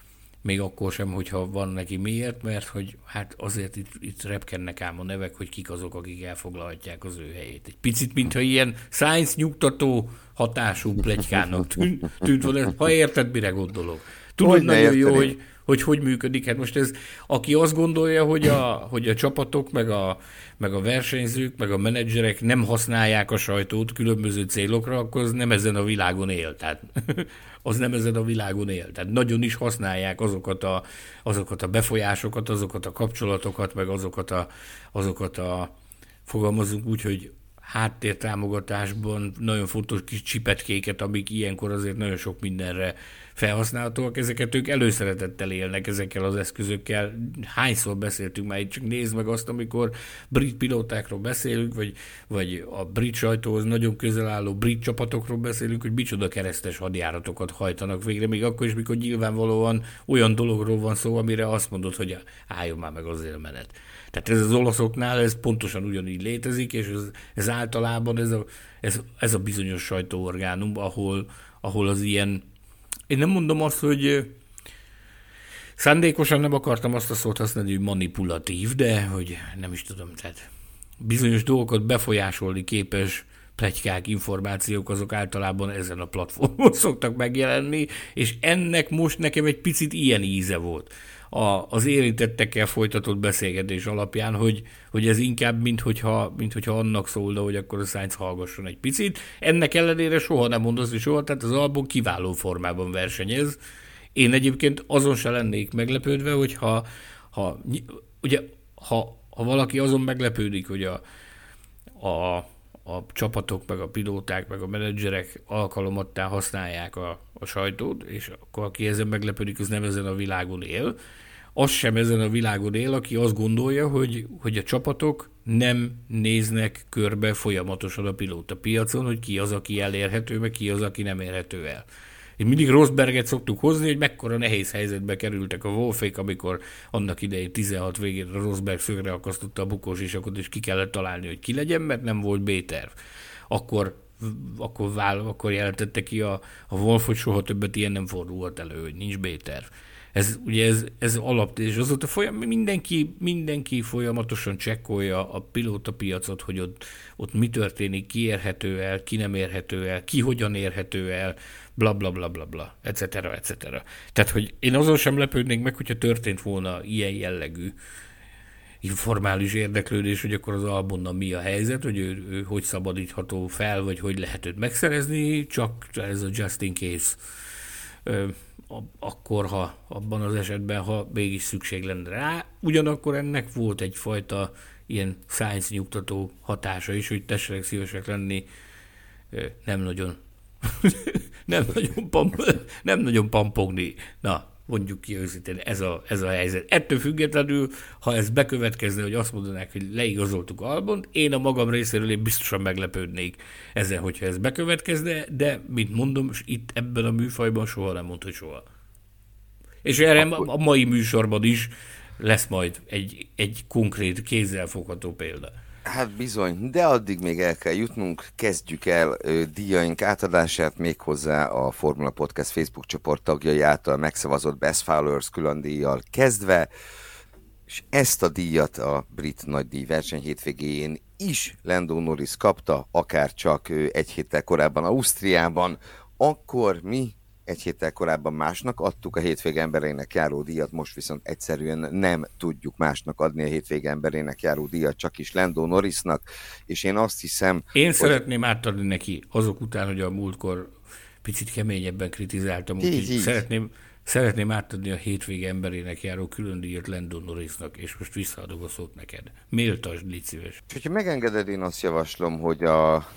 [SPEAKER 3] Még akkor sem, hogyha van neki miért, mert hogy hát azért itt, itt repkennek ám a nevek, hogy kik azok, akik elfoglalhatják az ő helyét. Egy picit, mintha ilyen Sainz nyugtató hatású pletykának tűnt, tűnt volna, ha érted, mire gondolok. Tudod hogy nagyon jó, hogy hogy hogy működik. Hát most ez, aki azt gondolja, hogy a, hogy a csapatok, meg a, meg a versenyzők, meg a menedzserek nem használják a sajtót különböző célokra, akkor az nem ezen a világon él. Tehát az nem ezen a világon él. Tehát nagyon is használják azokat a, azokat a befolyásokat, azokat a kapcsolatokat, meg azokat a, azokat a fogalmazunk úgy, hogy háttértámogatásban nagyon fontos kis csipetkéket, amik ilyenkor azért nagyon sok mindenre felhasználhatóak, ezeket ők előszeretettel élnek ezekkel az eszközökkel. Hányszor beszéltünk már, csak nézd meg azt, amikor brit pilótákról beszélünk, vagy, vagy a brit sajtóhoz nagyon közel álló brit csapatokról beszélünk, hogy micsoda keresztes hadjáratokat hajtanak végre, még akkor is, mikor nyilvánvalóan olyan dologról van szó, amire azt mondod, hogy álljon már meg az élmenet. Tehát ez az olaszoknál ez pontosan ugyanígy létezik, és ez, ez általában ez a, ez, ez a bizonyos sajtóorgánum, ahol, ahol az ilyen, én nem mondom azt, hogy szándékosan nem akartam azt a szót használni, hogy manipulatív, de hogy nem is tudom, tehát bizonyos dolgokat befolyásolni képes pletykák, információk, azok általában ezen a platformon szoktak megjelenni, és ennek most nekem egy picit ilyen íze volt a, az érintettekkel folytatott beszélgetés alapján, hogy, hogy ez inkább, minthogyha, minthogyha annak szólna, hogy akkor a Sainz hallgasson egy picit. Ennek ellenére soha nem mondasz, hogy soha, tehát az Albon kiváló formában versenyez. Én egyébként azon se lennék meglepődve, hogyha ha, ugye, ha, ha valaki azon meglepődik, hogy a, a, a csapatok, meg a pilóták, meg a menedzserek alkalomattá használják a, a sajtót, és akkor aki ezen meglepődik, az nem ezen a világon él. Az sem ezen a világon él, aki azt gondolja, hogy, hogy a csapatok nem néznek körbe folyamatosan a pilóta piacon, hogy ki az, aki elérhető, meg ki az, aki nem érhető el. Én mindig Rosberget szoktuk hozni, hogy mekkora nehéz helyzetbe kerültek a Wolffék, amikor annak idején tizenhat végén a Rosberg szögre akasztotta a bukós isakot, és ki kellett találni, hogy ki legyen, mert nem volt B-terv. Akkor, akkor, váll, akkor jelentette ki a, a Wolff, hogy soha többet ilyen nem fordulhat elő, hogy nincs B-terv. Ez, ugye ez, ez alap, és azóta folyam, mindenki, mindenki folyamatosan csekkolja a pilótapiacot, hogy ott, ott mi történik, ki érhető el, ki nem érhető el, ki hogyan érhető el, bla bla bla bla bla, et cetera et cetera. Tehát, hogy én azon sem lepődnék meg, hogyha történt volna ilyen jellegű informális érdeklődés, hogy akkor az Albonnal mi a helyzet, hogy ő, ő hogy szabadítható fel, vagy hogy lehet őt megszerezni, csak ez a just in case. Ö, akkor, ha abban az esetben, ha mégis szükség lenne rá. Ugyanakkor ennek volt egyfajta ilyen science nyugtató hatása is, hogy tessenek szívesek lenni, nem nagyon nem nagyon, pamp, nem nagyon pampogni. Na, mondjuk ki őszintén, ez a, ez a helyzet. Ettől függetlenül, ha ez bekövetkezne, hogy azt mondanák, hogy leigazoltuk Albont, én a magam részéről én biztosan meglepődnék ezen, hogyha ez bekövetkezne, de, mint mondom, itt ebben a műfajban soha nem mond, hogy soha. És erre Akkor... a mai műsorban is lesz majd egy, egy konkrét, kézzelfogható példa.
[SPEAKER 2] Hát bizony, de addig még el kell jutnunk, kezdjük el ö, díjaink átadását, méghozzá a Formula Podcast Facebook csoport tagjai által megszavazott Best Followers külön díjjal kezdve, és ezt a díjat a brit nagydíj verseny hétvégéjén is Lando Norris kapta, akár csak ö, egy héttel korábban Ausztriában, akkor mi egy héttel korábban másnak adtuk a hétvége emberének járó díjat, most viszont egyszerűen nem tudjuk másnak adni a hétvége emberének járó díjat, csak is Lando Norrisnak, és én azt hiszem...
[SPEAKER 3] Én hogy... szeretném átadni neki azok után, hogy a múltkor picit keményebben kritizáltam, úgyhogy szeretném, szeretném átadni a hétvége emberének járó külön díjat Lando Norrisnak, és most visszaadok a szót neked. Méltasd, légy szíves.
[SPEAKER 2] És hogyha megengeded, én azt javaslom, hogy a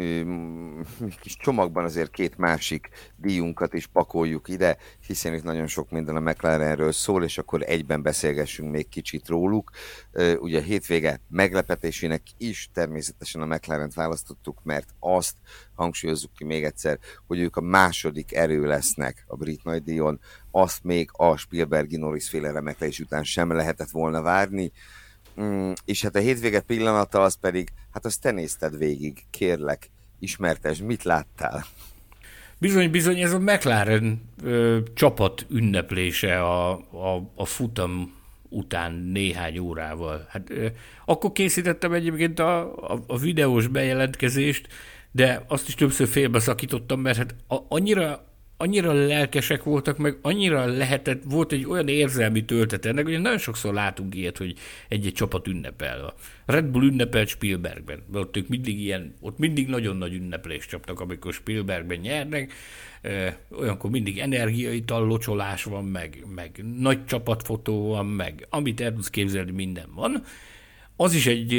[SPEAKER 2] kis csomagban azért két másik díjunkat is pakoljuk ide, hiszen itt nagyon sok minden a McLarenről szól, és akkor egyben beszélgessünk még kicsit róluk. Ugye a hétvége meglepetésének is természetesen a McLarent választottuk, mert azt hangsúlyozzuk ki még egyszer, hogy ők a második erő lesznek a brit nagydíjon, azt még a Spielbergi Norris féle remeklés után sem lehetett volna várni. Mm, és hát a hétvége pillanata az pedig, hát azt te nézted végig, kérlek, ismertesd, mit láttál?
[SPEAKER 3] Bizony, bizony, ez a McLaren ö, csapat ünneplése a, a, a futam után néhány órával. Hát, ö, akkor készítettem egyébként a, a, a videós bejelentkezést, de azt is többször félbeszakítottam, mert hát a, annyira annyira lelkesek voltak, meg annyira lehetett, volt egy olyan érzelmi töltet ennek, hogy nagyon sokszor látunk ilyet, hogy egy-egy csapat ünnepel. A Red Bull ünnepelt Spielbergben, mert ott ők mindig ilyen, ott mindig nagyon nagy ünneplést csaptak, amikor Spielbergben nyernek, olyankor mindig energiaital locsolás van, meg, meg nagy csapatfotó van, meg amit el tudsz képzelni, minden van. Az is egy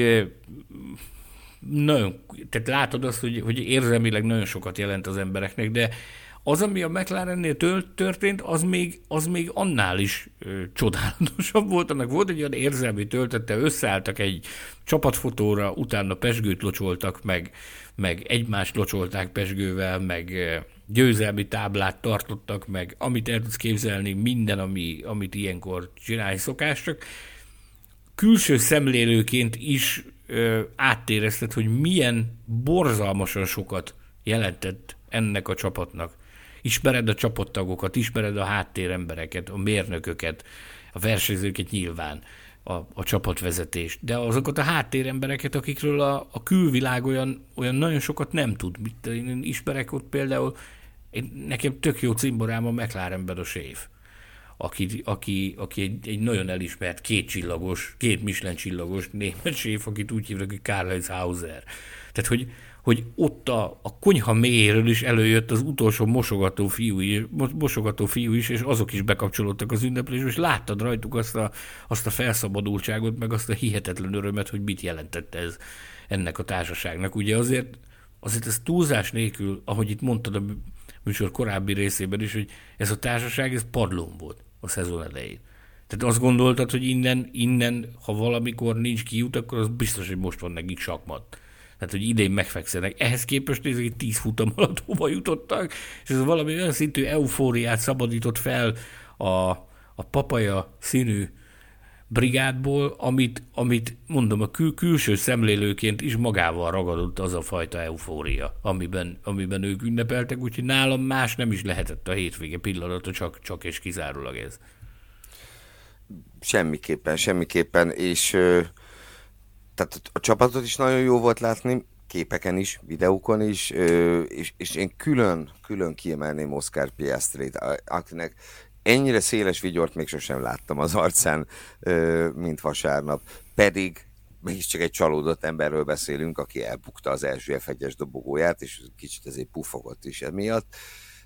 [SPEAKER 3] nagyon, tehát látod azt, hogy, hogy érzelmileg nagyon sokat jelent az embereknek, de Az, ami a McLarennél történt, az még, az még annál is ö, csodálatosabb volt. Annak volt egy olyan érzelmi töltete, összeálltak egy csapatfotóra, utána pezsgőt locsoltak, meg, meg egymást locsolták pezsgővel, meg ö, győzelmi táblát tartottak, meg amit el tudsz képzelni, minden, ami, amit ilyenkor csinálni szokás, csak külső szemlélőként is ö, áttérezted, hogy milyen borzalmasan sokat jelentett ennek a csapatnak. Ismered a csapattagokat, ismered a háttérembereket, a mérnököket, a versenyzőket nyilván, a, a csapatvezetést, de azokat a háttérembereket, akikről a, a külvilág olyan, olyan nagyon sokat nem tud. Mit, én ismerek ott például, én, nekem tök jó cimborám a McLarenben a séf, aki, aki, aki egy, egy nagyon elismert kétcsillagos, két Michelin csillagos német séf, akit úgy hívnak, hogy Karl-Heinz Hauser. Tehát, hogy hogy ott a, a konyha mélyéről is előjött az utolsó mosogató fiú, is, mosogató fiú is, és azok is bekapcsolódtak az ünneplésbe, és láttad rajtuk azt a, azt a felszabadultságot, meg azt a hihetetlen örömet, hogy mit jelentett ez ennek a társaságnak. Ugye azért, azért ez túlzás nélkül, ahogy itt mondtad a műsor korábbi részében is, hogy ez a társaság, ez padlón volt a szezon elején. Tehát azt gondoltad, hogy innen, innen, ha valamikor nincs kiút, akkor az biztos, hogy most van nekik sakmat. Tehát, hogy idén megfekszenek. Ehhez képest nézzük, hogy tíz futam alatt hova jutottak, és ez valami olyan szintű eufóriát szabadított fel a, a papaja színű brigádból, amit, amit mondom, a kül, külső szemlélőként is magával ragadott az a fajta eufória, amiben, amiben ők ünnepeltek, úgyhogy nálam más nem is lehetett a hétvége pillanata, csak, csak és kizárólag ez.
[SPEAKER 2] Semmiképpen, semmiképpen, és tehát a csapatot is nagyon jó volt látni, képeken is, videókon is, és, és én külön, külön kiemelném Oscar Piastrit, akinek ennyire széles vigyort még sosem láttam az arcán, mint vasárnap, pedig mégiscsak egy csalódott emberről beszélünk, aki elbukta az első ef egyes dobogóját, és kicsit ezért pufogott is emiatt,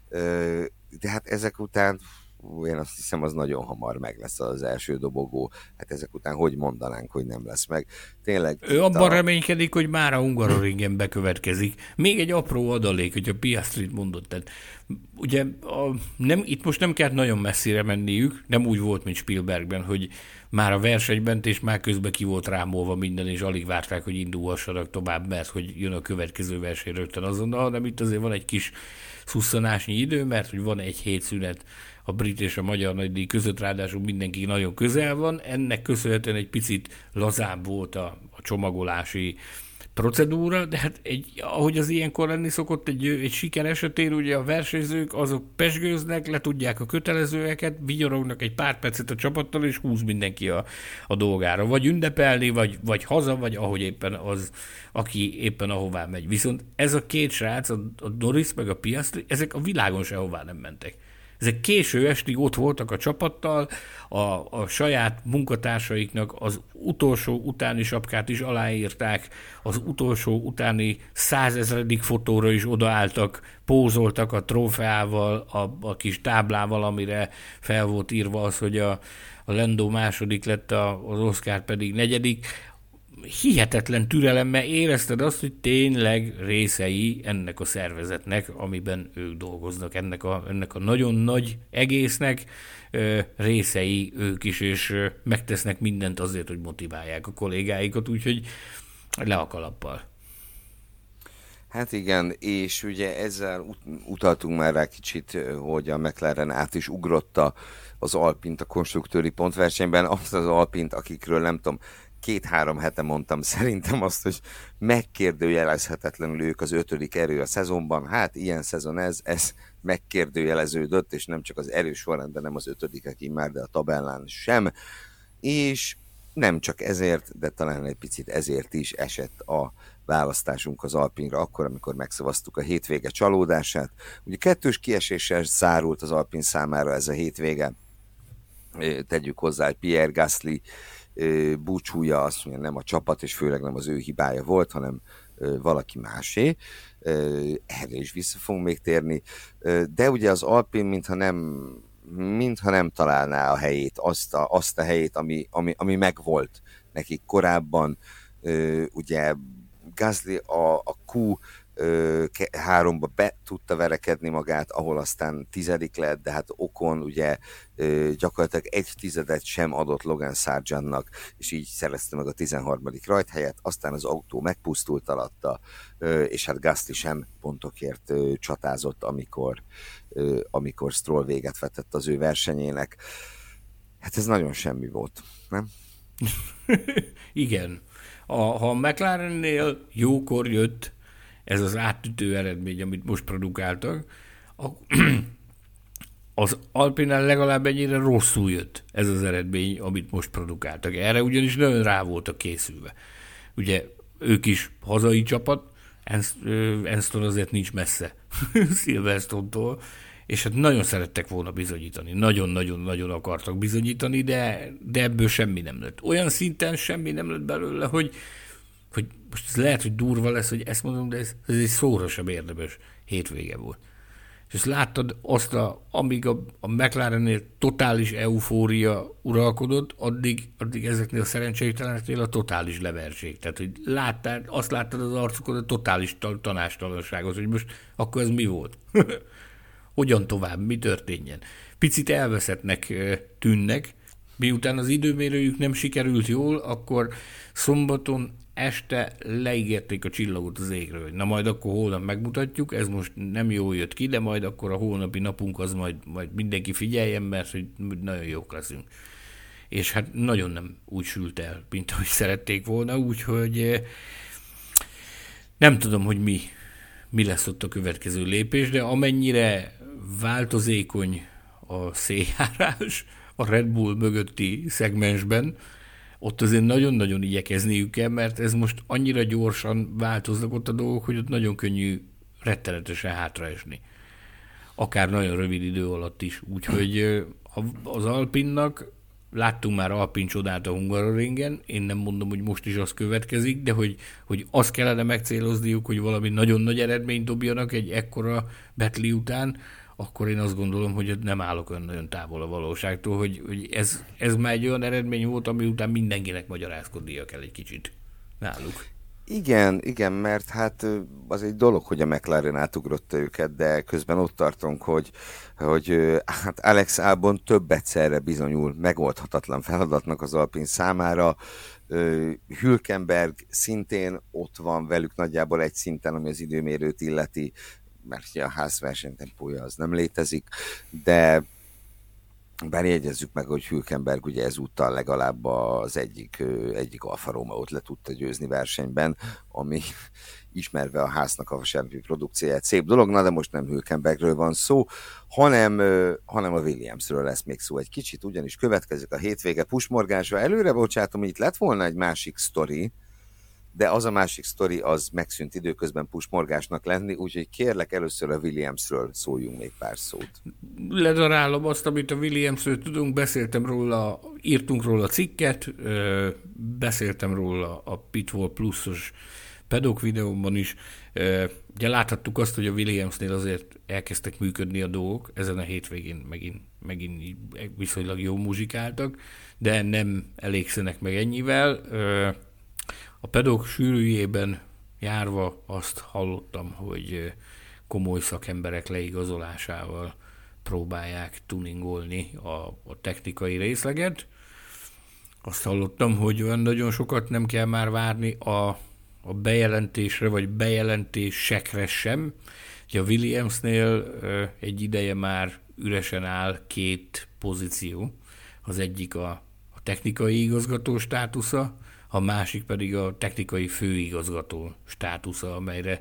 [SPEAKER 2] de hát ezek után én azt hiszem, az nagyon hamar meg lesz az első dobogó. Hát ezek után hogy mondanánk, hogy nem lesz meg. Tényleg...
[SPEAKER 3] Ő abban a... reménykedik, hogy már a Hungaroringen bekövetkezik. Még egy apró adalék, hogy a Piastrit mondott. Tehát, ugye a, nem, itt most nem kellett nagyon messzire menniük, nem úgy volt, mint Spielbergben, hogy már a versenyben, és már közben ki volt rámolva minden, és alig várták, hogy indulhassanak tovább, mert hogy jön a következő verseny rögtön azonnal, hanem itt azért van egy kis szusszanásnyi idő, mert hogy van egy hét szünet a brit és a magyar nagydíj között, ráadásul mindenki nagyon közel van. Ennek köszönhetően egy picit lazább volt a, a csomagolási procedúra, de hát egy, ahogy az ilyenkor lenni szokott egy, egy siker esetén, ugye a versenyzők azok pezsgőznek, letudják a kötelezőeket, vigyorognak egy pár percet a csapattal, és húz mindenki a, a dolgára. Vagy ünnepelni, vagy, vagy haza, vagy ahogy éppen az, aki éppen ahová megy. Viszont ez a két srác, a, a Norris meg a Piastri, ezek a világon sehová nem mentek. Ezek késő estig ott voltak a csapattal, a, a saját munkatársaiknak az utolsó utáni sapkát is aláírták, az utolsó utáni százezredik fotóra is odaálltak, pózoltak a trófeával, a, a kis táblával, amire fel volt írva az, hogy a, a Lando második lett, a, az Oscar pedig negyedik. Hihetetlen türelemmel érezted azt, hogy tényleg részei ennek a szervezetnek, amiben ők dolgoznak, ennek a, ennek a nagyon nagy egésznek ö, részei ők is, és ö, megtesznek mindent azért, hogy motiválják a kollégáikat, úgyhogy le a kalappal.
[SPEAKER 2] Hát igen, és ugye ezzel ut- utaltunk már rá kicsit, hogy a McLaren át is ugrotta az Alpint a konstruktőri pontversenyben, azt az Alpint, akikről nem tudom, két-három hete mondtam szerintem azt, hogy megkérdőjelezhetetlenül ők az ötödik erő a szezonban. Hát ilyen szezon ez, ez megkérdőjeleződött, és nem csak az erő során, de nem az ötödikek immár, de a tabellán sem. És nem csak ezért, de talán egy picit ezért is esett a választásunk az Alpinra, akkor, amikor megszavaztuk a hétvége csalódását. Ugye kettős kieséssel zárult az Alpin számára ez a hétvége. Tegyük hozzá, hogy Pierre Gasly búcsúja, azt mondja, nem a csapat, és főleg nem az ő hibája volt, hanem valaki másé. Erre is vissza fogunk még térni. De ugye az Alpin, mintha nem, mintha nem találná a helyét, azt a, azt a helyét, ami, ami, ami megvolt nekik korábban. Ugye Gasly a, a Q háromba be tudta verekedni magát, ahol aztán tizedik lett, de hát Ocon ugye gyakorlatilag egy tizedet sem adott Logan Sargentnak, és így szerezte meg a tizenharmadik rajthelyet, aztán az autó megpusztult alatta, és hát Gasly sem pontokért csatázott, amikor, amikor Stroll véget vetett az ő versenyének. Hát ez nagyon semmi volt, nem?
[SPEAKER 3] Igen. A, ha a McLarennél jókor jött ez az átütő eredmény, amit most produkáltak, a, az Alpinál legalább ennyire rosszul jött ez az eredmény, amit most produkáltak. Erre ugyanis nagyon rá voltak készülve. Ugye ők is hazai csapat, Enston azért nincs messze Silverstone-tól, és hát nagyon szerettek volna bizonyítani, nagyon-nagyon-nagyon akartak bizonyítani, de, de ebből semmi nem lett. Olyan szinten semmi nem lett belőle, hogy, hogy most ez lehet, hogy durva lesz, hogy ezt mondom, de ez, ez egy szóra sem érdemes hétvége volt. És ezt láttad azt, a, amíg a, a McLarennél totális eufória uralkodott, addig, addig ezeknél a szerencsétleneknél a totális leverség. Tehát, hogy láttad, azt láttad az arcukon a totális tanástalanságot, hogy most akkor ez mi volt? Hogyan tovább, mi történjen? Picit elveszettnek tűnnek, miután az időmérőjük nem sikerült jól, akkor szombaton este leígérték a csillagot az égről. Na majd akkor holnap megmutatjuk, ez most nem jól jött ki, de majd akkor a holnapi napunk az majd, majd mindenki figyeljen, mert hogy nagyon jók leszünk. És hát nagyon nem úgy sült el, mint ahogy szerették volna, úgyhogy nem tudom, hogy mi, mi lesz ott a következő lépés, de amennyire változékony a széljárás a Red Bull mögötti szegmensben, ott azért nagyon-nagyon igyekezniük kell, mert ez most annyira gyorsan változnak ott a dolgok, hogy ott nagyon könnyű rettenetesen hátraesni. Akár nagyon rövid idő alatt is. Úgyhogy az Alpinnak, láttunk már Alpin csodát a Hungaroringen, én nem mondom, hogy most is az következik, de hogy, hogy azt kellene megcélozniuk, hogy valami nagyon nagy eredményt dobjanak egy ekkora betli után, akkor én azt gondolom, hogy nem állok olyan nagyon távol a valóságtól, hogy, hogy ez, ez már egy olyan eredmény volt, ami után mindenkinek magyarázkodnia kell egy kicsit náluk.
[SPEAKER 2] Igen, igen, mert hát az egy dolog, hogy a McLaren átugrotta őket, de közben ott tartunk, hogy, hogy hát Alex Albon több egyszerre bizonyul megoldhatatlan feladatnak az Alpin számára. Hülkenberg szintén ott van velük nagyjából egy szinten, ami az időmérőt illeti, mert ugye a ház versenytempója az nem létezik, de bár jegyezzük meg, hogy Hülkenberg ugye ezúttal legalább az egyik, egyik Alfa Romeót le tudta győzni versenyben, ami ismerve a háznak a vasárnapi produkcióját szép dolog, na de most nem Hülkenbergről van szó, hanem, hanem a Williamsről lesz még szó egy kicsit, ugyanis következik a hétvége pusmorgásra. Előre bocsátom, hogy itt lett volna egy másik sztori, de az a másik sztori az megszűnt időközben pusmorgásnak lenni, úgyhogy kérlek először a Williamsről szóljunk még pár szót.
[SPEAKER 3] Ledarálom azt, amit a Williamsről tudunk, beszéltem róla, írtunk róla cikket, beszéltem róla a Pitfall Plusos pedok videóban is. Ugye láthattuk azt, hogy a Williamsnél azért elkezdtek működni a dolgok, ezen a hétvégén megint, megint viszonylag jó muzsikáltak, de nem elégszenek meg ennyivel. A pedok sűrűjében járva azt hallottam, hogy komoly szakemberek leigazolásával próbálják tuningolni a, a technikai részleget. Azt hallottam, hogy olyan nagyon sokat nem kell már várni a, a bejelentésre, vagy bejelentésekre sem. A Williamsnél egy ideje már üresen áll két pozíció. Az egyik a, a technikai igazgató státusza, a másik pedig a technikai főigazgató státusza, amelyre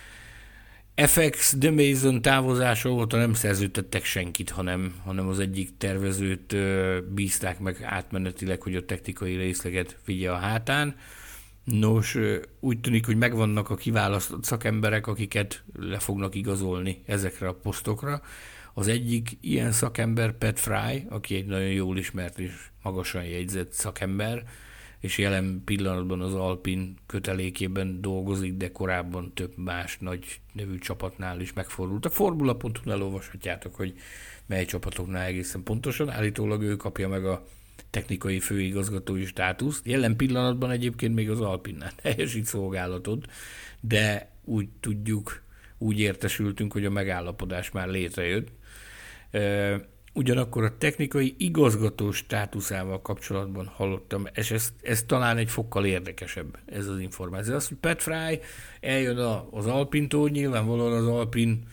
[SPEAKER 3] ef iksz de Mason távozása óta nem szerződtettek senkit, hanem, hanem az egyik tervezőt bízták meg átmenetileg, hogy a technikai részleget vigye a hátán. Nos, úgy tűnik, hogy megvannak a kiválasztott szakemberek, akiket le fognak igazolni ezekre a posztokra. Az egyik ilyen szakember Pat Fry, aki egy nagyon jól ismert és magasan jegyzett szakember, és jelen pillanatban az Alpin kötelékében dolgozik, de korábban több más nagy nevű csapatnál is megfordult. A Formula pont hu-n elolvashatjátok, hogy mely csapatoknál egészen pontosan. Állítólag ő kapja meg a technikai főigazgatói státuszt. Jelen pillanatban egyébként még az Alpinnál teljesít szolgálatot, de úgy tudjuk, úgy értesültünk, hogy a megállapodás már létrejött. Ugyanakkor a technikai igazgató státuszával kapcsolatban hallottam, és ez, ez talán egy fokkal érdekesebb, ez az információ. Az, hogy Pat Fry eljön az Alpintól, nyilvánvalóan az Alpin,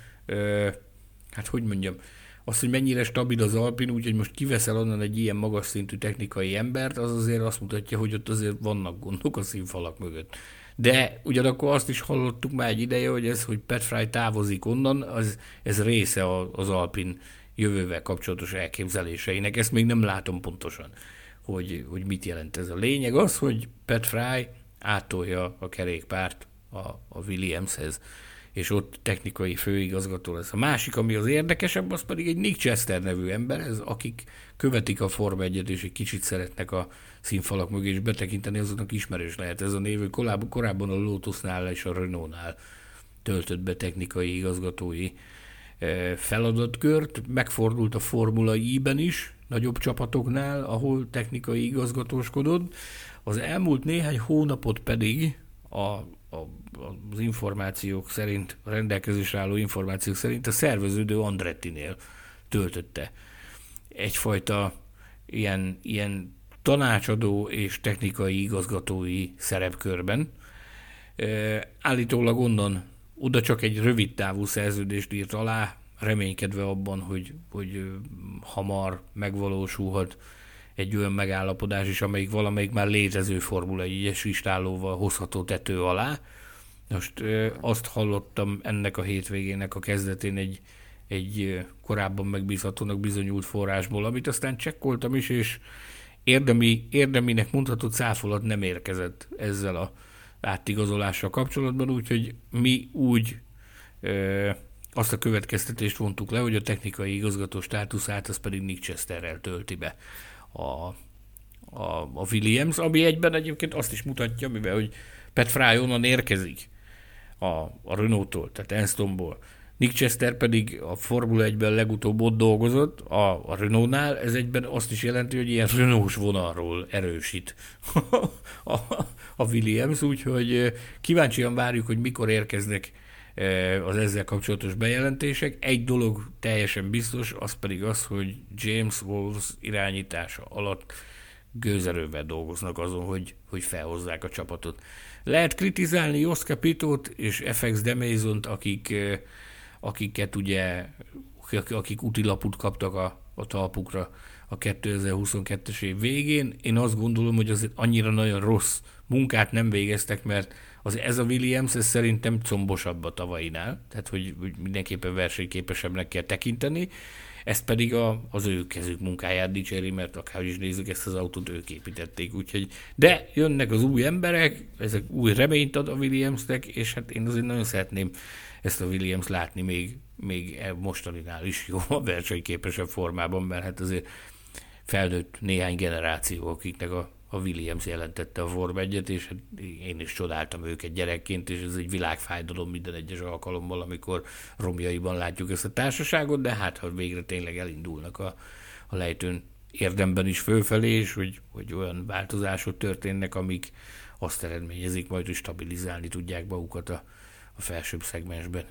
[SPEAKER 3] hát hogy mondjam, az, hogy mennyire stabil az Alpin, úgyhogy most kiveszel onnan egy ilyen magas szintű technikai embert, az azért azt mutatja, hogy ott azért vannak gondok a színfalak mögött. De ugyanakkor azt is hallottuk már egy ideje, hogy ez, hogy Pat Fry távozik onnan, az, ez része az Alpin jövővel kapcsolatos elképzeléseinek. Ezt még nem látom pontosan, hogy, hogy mit jelent ez. A lényeg az, hogy Pat Fry átolja a kerékpárt a, a Williamshez, és ott technikai főigazgató lesz. A másik, ami az érdekesebb, az pedig egy Nick Chester nevű ember, ez, akik követik a Forma egyet, és egy kicsit szeretnek a színfalak mögé, és betekinteni, azoknak ismerős lehet ez a név. Korábban a Lotusnál és a Renaultnál töltött be technikai igazgatói feladatkört, megfordult a Formula I-ben is, nagyobb csapatoknál, ahol technikai igazgatóskodott. Az elmúlt néhány hónapot pedig a, a, az információk szerint, a rendelkezésre álló információk szerint a szerveződő Andrettinél töltötte. Egyfajta ilyen, ilyen tanácsadó és technikai igazgatói szerepkörben. Állítólag onnan oda csak egy rövid távú szerződést írt alá, reménykedve abban, hogy, hogy hamar megvalósulhat egy olyan megállapodás is, amelyik valamelyik már létező Formula egyes istállóval hozható tető alá. Most azt hallottam ennek a hétvégének a kezdetén egy, egy korábban megbízhatónak bizonyult forrásból, amit aztán csekkoltam is, és érdemi, érdeminek mondható cáfolat nem érkezett ezzel a átigazolással kapcsolatban, úgyhogy mi úgy ö, azt a következtetést vontuk le, hogy a technikai igazgató státuszát az pedig Nick Chesterrel tölti be a, a, a Williams, ami egyben egyébként azt is mutatja, mivel hogy Pat Fry onnan érkezik a, a Renault-tól, tehát Enstonból. Nick Chester pedig a Formula egyben legutóbb ott dolgozott a, a Renault-nál, ez egyben azt is jelenti, hogy ilyen Renault-s vonalról erősít a, a Williams, úgyhogy kíváncsian várjuk, hogy mikor érkeznek az ezzel kapcsolatos bejelentések. Egy dolog teljesen biztos, az pedig az, hogy James Wolves irányítása alatt gőzerővel dolgoznak azon, hogy, hogy felhozzák a csapatot. Lehet kritizálni Jost Capitót és ef iksz Demaisont, akik akiket ugye, akik útilaput kaptak a, a talpukra a kétezer-huszonkettes év végén. Én azt gondolom, hogy azért annyira nagyon rossz munkát nem végeztek, mert az, ez a Williams ez szerintem combosabb a tavainál, tehát hogy, hogy mindenképpen versenyképesebbnek kell tekinteni, ezt pedig a, az ő kezük munkáját dicséri, mert akárhogy is nézzük, ezt az autót ők építették, úgyhogy de jönnek az új emberek, ezek új reményt ad a Williamsnek, és hát én azért nagyon szeretném ezt a Williams látni még, még mostaninál is jó a versenyképesebb formában, mert hát azért felnőtt néhány generáció, akiknek a, a Williams jelentette a Forma egyet, és hát én is csodáltam őket gyerekként, és ez egy világfájdalom minden egyes alkalommal, amikor romjaiban látjuk ezt a társaságot, de hát ha végre tényleg elindulnak a, a lejtőn érdemben is fölfelé, és hogy, hogy olyan változások történnek, amik azt eredményezik majd, hogy stabilizálni tudják magukat a a felsőbb szegmensben.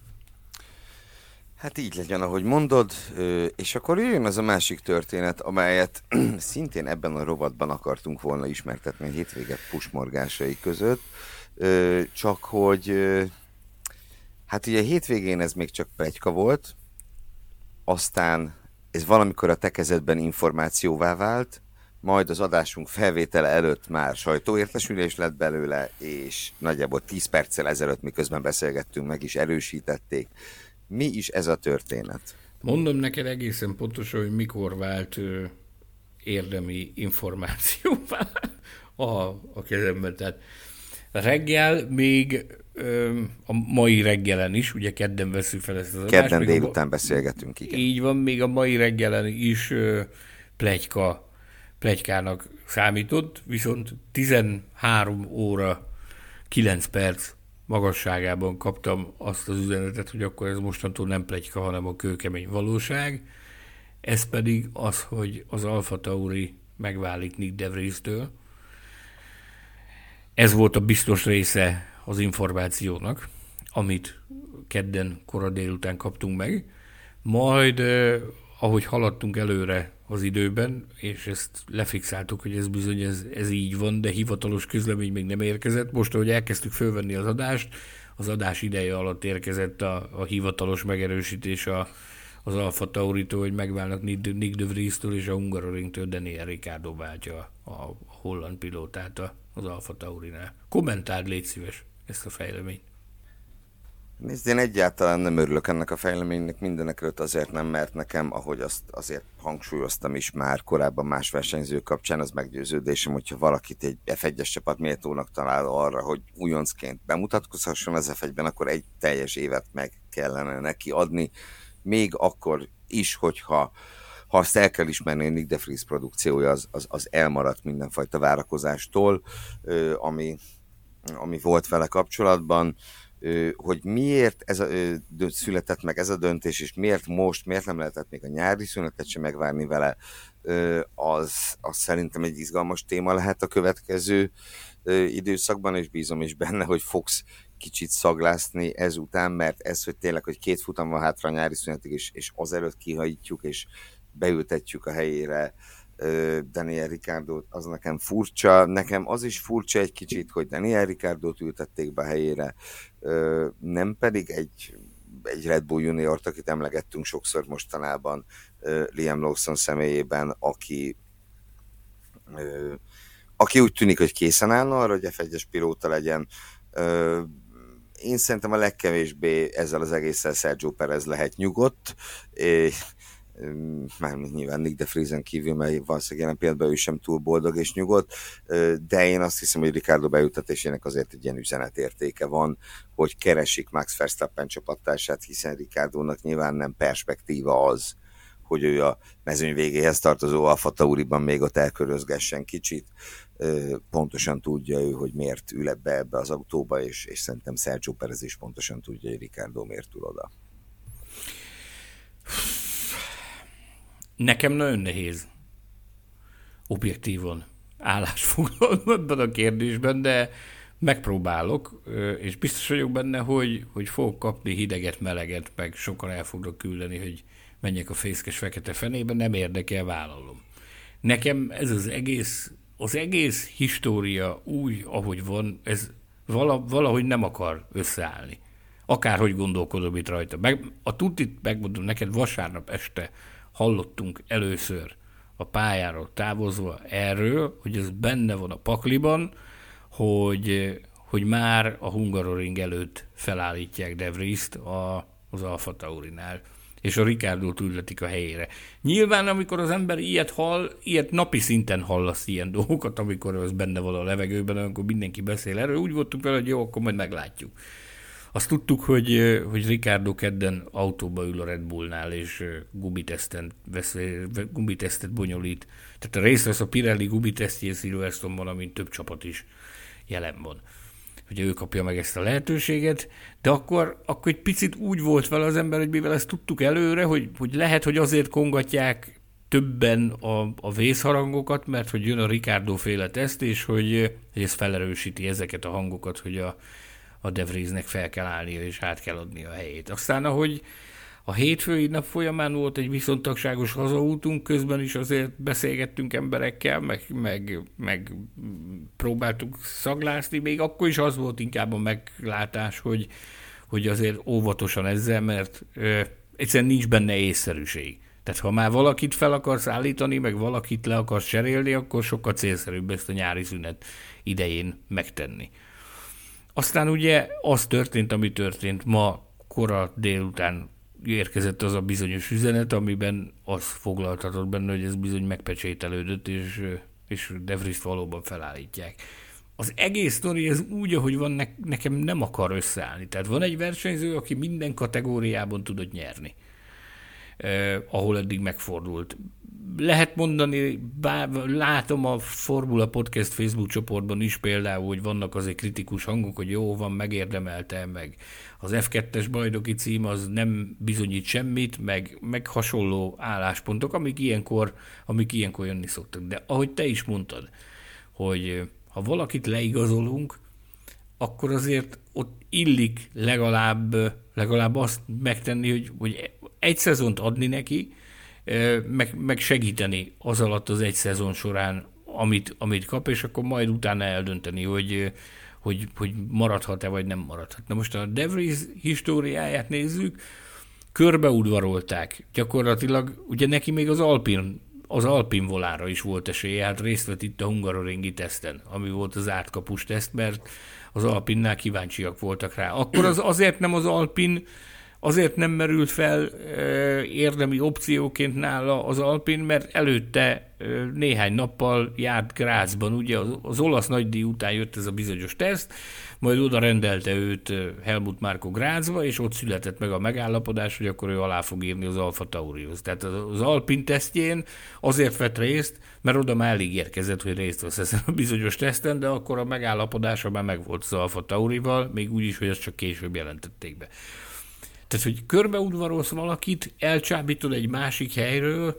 [SPEAKER 2] Hát így legyen, ahogy mondod, és akkor jöjjön az a másik történet, amelyet szintén ebben a rovatban akartunk volna ismertetni a hétvége pusmorgásai között, csak hogy hát ugye a hétvégén ez még csak pletyka volt, aztán ez valamikor a te kezedben információvá vált, majd az adásunk felvétele előtt már sajtóértesülés lett belőle, és nagyjából tíz perccel ezelőtt, miközben beszélgettünk, meg is erősítették. Mi is ez a történet?
[SPEAKER 3] Mondom neked egészen pontosan, hogy mikor vált ö, érdemi információvá a, a kezemben. Tehát reggel még ö, a mai reggelen is, ugye kedden veszünk fel ezt az adást.
[SPEAKER 2] Kedden délután beszélgetünk, igen.
[SPEAKER 3] Így van, még a mai reggelen is ö, pletyka pletykának számított, viszont tizenhárom óra kilenc perc magasságában kaptam azt az üzenetet, hogy akkor ez mostantól nem pletyka, hanem a kőkemény valóság. Ez pedig az, hogy az Alfa Tauri megválik Nick de Vries-től. Ez volt a biztos része az információnak. amit kedden kora délután kaptunk meg, majd ahogy haladtunk előre az időben, és ezt lefixáltuk, hogy ez bizony ez, ez így van, de hivatalos közlemény még nem érkezett. Most, ahogy elkezdtük fölvenni az adást, az adás ideje alatt érkezett a, a hivatalos megerősítés a, az Alfa Tauritól, hogy megválnak Nick de Vries-től és a Hungaroringtől Daniel Ricciardo váltja a, a holland pilótát az Alfa Taurinál. Kommentáld, légy szíves, ezt a fejleményt.
[SPEAKER 2] Nézd, én egyáltalán nem örülök ennek a fejleménynek, mindenekelőtt azért nem, mert nekem, ahogy azt azért hangsúlyoztam is már korábban más versenyzők kapcsán, az meggyőződésem, hogyha valakit egy ef egyes csapat méltónak talál arra, hogy újoncként bemutatkozhasson az ef egyben, akkor egy teljes évet meg kellene neki adni, még akkor is, hogyha ha azt el kell ismerni, Nick de Vries produkciója az, az, az elmaradt mindenfajta várakozástól, ami, ami volt vele kapcsolatban, hogy miért ez a, született meg ez a döntés, és miért most, miért nem lehetett még a nyári szünetet sem megvárni vele, az, az szerintem egy izgalmas téma lehet a következő időszakban, és bízom is benne, hogy fogsz kicsit szaglászni ezután, mert ez, hogy tényleg, hogy két futam van hátra a nyári szünetig, és, és azelőtt kihajítjuk, és beültetjük a helyére Daniel Ricciardót, az nekem furcsa. Nekem az is furcsa egy kicsit, hogy Daniel Ricciardót ültették be a helyére, nem pedig egy, egy Red Bull juniort, akit emlegettünk sokszor mostanában Liam Lawson személyében, aki, aki úgy tűnik, hogy készen állna arra, hogy ef egyes pilóta legyen. Én szerintem a legkevésbé ezzel az egésszel Sergio Perez lehet nyugodt, mármint nyilván Nick de Vriesen kívül, mert valószínűleg jelen pillanatban ő sem túl boldog és nyugodt, de én azt hiszem, hogy Ricciardo beültetésének azért egy ilyen üzenetértéke van, hogy keresik Max Verstappen csapattársát, hiszen Ricciardónak nyilván nem perspektíva az, hogy ő a mezőny végéhez tartozó Alfa Tauriban még ott elkörözgessen kicsit. Pontosan tudja ő, hogy miért ül ebbe, ebbe az autóba, és, és szerintem Sergio Perez is pontosan tudja, hogy Ricciardo miért ül oda.
[SPEAKER 3] Nekem nagyon nehéz objektívan állásfoglalni ebben a kérdésben, de megpróbálok, és biztos vagyok benne, hogy, hogy fogok kapni hideget, meleget, meg sokan el fognak küldeni, hogy menjek a fészkes fekete fenébe, nem érdekel, vállalom. Nekem ez az egész, az egész história úgy, ahogy van, ez valahogy nem akar összeállni. Akárhogy gondolkodom itt rajta. Meg, a tutit megmondom neked, vasárnap este hallottunk először a pályáról távozva erről, hogy ez benne van a pakliban, hogy, hogy már a Hungaroring előtt felállítják de Vriest a, az Alfa Taurinál, és a Ricciardót ültetik a helyére. Nyilván, amikor az ember ilyet hall, ilyet napi szinten hallasz ilyen dolgokat, amikor az benne van a levegőben, amikor mindenki beszél erről, úgy voltunk vele, hogy jó, akkor majd meglátjuk. Azt tudtuk, hogy, hogy Ricciardo kedden autóba ül a Red Bullnál, és gubitesztet bonyolít. Tehát a részt vesz a Pirelli gubitesztjén Silverstone-ban, amint több csapat is jelen van. Hogy ő kapja meg ezt a lehetőséget, de akkor, akkor egy picit úgy volt vele az ember, hogy mivel ezt tudtuk előre, hogy, hogy lehet, hogy azért kongatják többen a, a vészharangokat, mert hogy jön a Ricciardo féle teszt, és hogy, hogy ez felerősíti ezeket a hangokat, hogy a a de Vriesnek fel kell állnia, és át kell adni a helyét. Aztán, ahogy a hétfői nap folyamán volt egy viszontagságos hazaútunk, közben is azért beszélgettünk emberekkel, meg, meg, meg próbáltuk szaglászni, még akkor is az volt inkább a meglátás, hogy, hogy azért óvatosan ezzel, mert ö, egyszerűen nincs benne észszerűség. Tehát ha már valakit fel akarsz állítani, meg valakit le akarsz cserélni, akkor sokkal célszerűbb ezt a nyári szünet idején megtenni. Aztán ugye az történt, ami történt. Ma kora délután érkezett az a bizonyos üzenet, amiben az foglaltatott benne, hogy ez bizony megpecsételődött, és, és de Vriest valóban felállítják. Az egész sztori ez úgy, ahogy van, ne, nekem nem akar összeállni. Tehát van egy versenyző, aki minden kategóriában tudott nyerni, eh, ahol eddig megfordult. Lehet mondani, bár látom a Formula Podcast Facebook csoportban is például, hogy vannak azért kritikus hangok, hogy jó van, megérdemelte, meg az ef kettes bajnoki cím az nem bizonyít semmit, meg, meg hasonló álláspontok, amik ilyenkor, amik ilyenkor jönni szoktak. De ahogy te is mondtad, hogy ha valakit leigazolunk, akkor azért ott illik legalább, legalább azt megtenni, hogy, hogy egy szezont adni neki, meg, meg segíteni az alatt az egy szezon során, amit, amit kap, és akkor majd utána eldönteni, hogy, hogy, hogy maradhat-e, vagy nem maradhat. Na most a De Vries históriáját nézzük, körbeudvarolták. Gyakorlatilag ugye neki még az Alpin, az Alpin volára is volt esélye, hát részt vett itt a hungaroringi teszten, ami volt az átkapus teszt, mert az Alpinnál kíváncsiak voltak rá. Akkor az azért nem az Alpin, azért nem merült fel e, érdemi opcióként nála az Alpin, mert előtte e, néhány nappal járt Grazban, ugye az, az olasz nagydíj után jött ez a bizonyos teszt, majd oda rendelte őt Helmut Marko Grazba, és ott született meg a megállapodás, hogy akkor ő alá fog írni az Alfa Taurihoz. Tehát az Alpin tesztjén azért vett részt, mert oda már elég érkezett, hogy részt vesz ezen a bizonyos teszten, de akkor a megállapodása már megvolt az Alfa Taurival, még úgy is, hogy ezt csak később jelentették be. Tehát, hogy körbeudvarolsz valakit, elcsábítod egy másik helyről,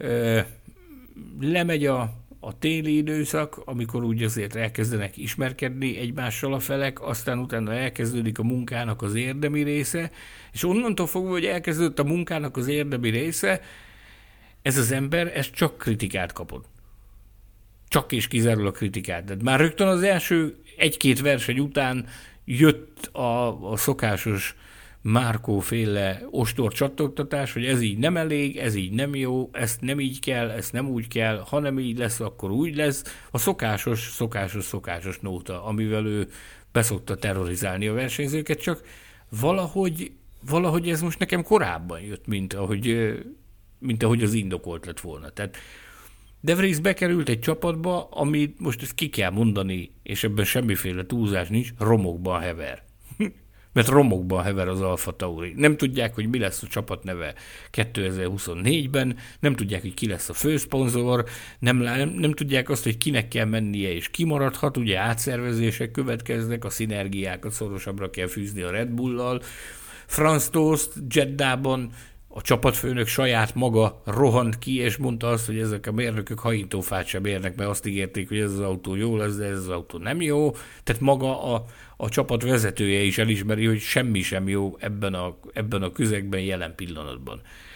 [SPEAKER 3] lemegy a, a téli időszak, amikor úgy azért elkezdenek ismerkedni egymással a felek, aztán utána elkezdődik a munkának az érdemi része, és onnantól fogva, hogy elkezdődött a munkának az érdemi része, ez az ember, ez csak kritikát kapott. Csak és kizárólag kritikát. Tehát már rögtön az első egy-két verseny után jött a, a szokásos Márkó-féle ostor csattogtatás, hogy ez így nem elég, ez így nem jó, ezt nem így kell, ezt nem úgy kell, ha nem így lesz, akkor úgy lesz. A szokásos, szokásos, szokásos nóta, amivel ő beszokta terrorizálni a versenyzőket, csak valahogy, valahogy ez most nekem korábban jött, mint ahogy, mint ahogy az indokolt lett volna. Tehát De Vries bekerült egy csapatba, amit most ezt ki kell mondani, és ebben semmiféle túlzás nincs, romokban hever. Mert romokban hever az Alfa Tauri. Nem tudják, hogy mi lesz a csapat neve kétezer-huszonnégyben, nem tudják, hogy ki lesz a főszponzor, nem, nem, nem tudják azt, hogy kinek kell mennie és kimaradhat, ugye átszervezések következnek, a szinergiákat szorosabbra kell fűzni a Red Bull-lal. Franz Tost Jeddában a csapatfőnök saját maga rohant ki, és mondta azt, hogy ezek a mérnökök hajítófát sem érnek, mert azt ígérték, hogy ez az autó jó lesz, de ez az autó nem jó. Tehát maga a, a csapat vezetője is elismeri, hogy semmi sem jó ebben a, ebben a közegben jelen pillanatban.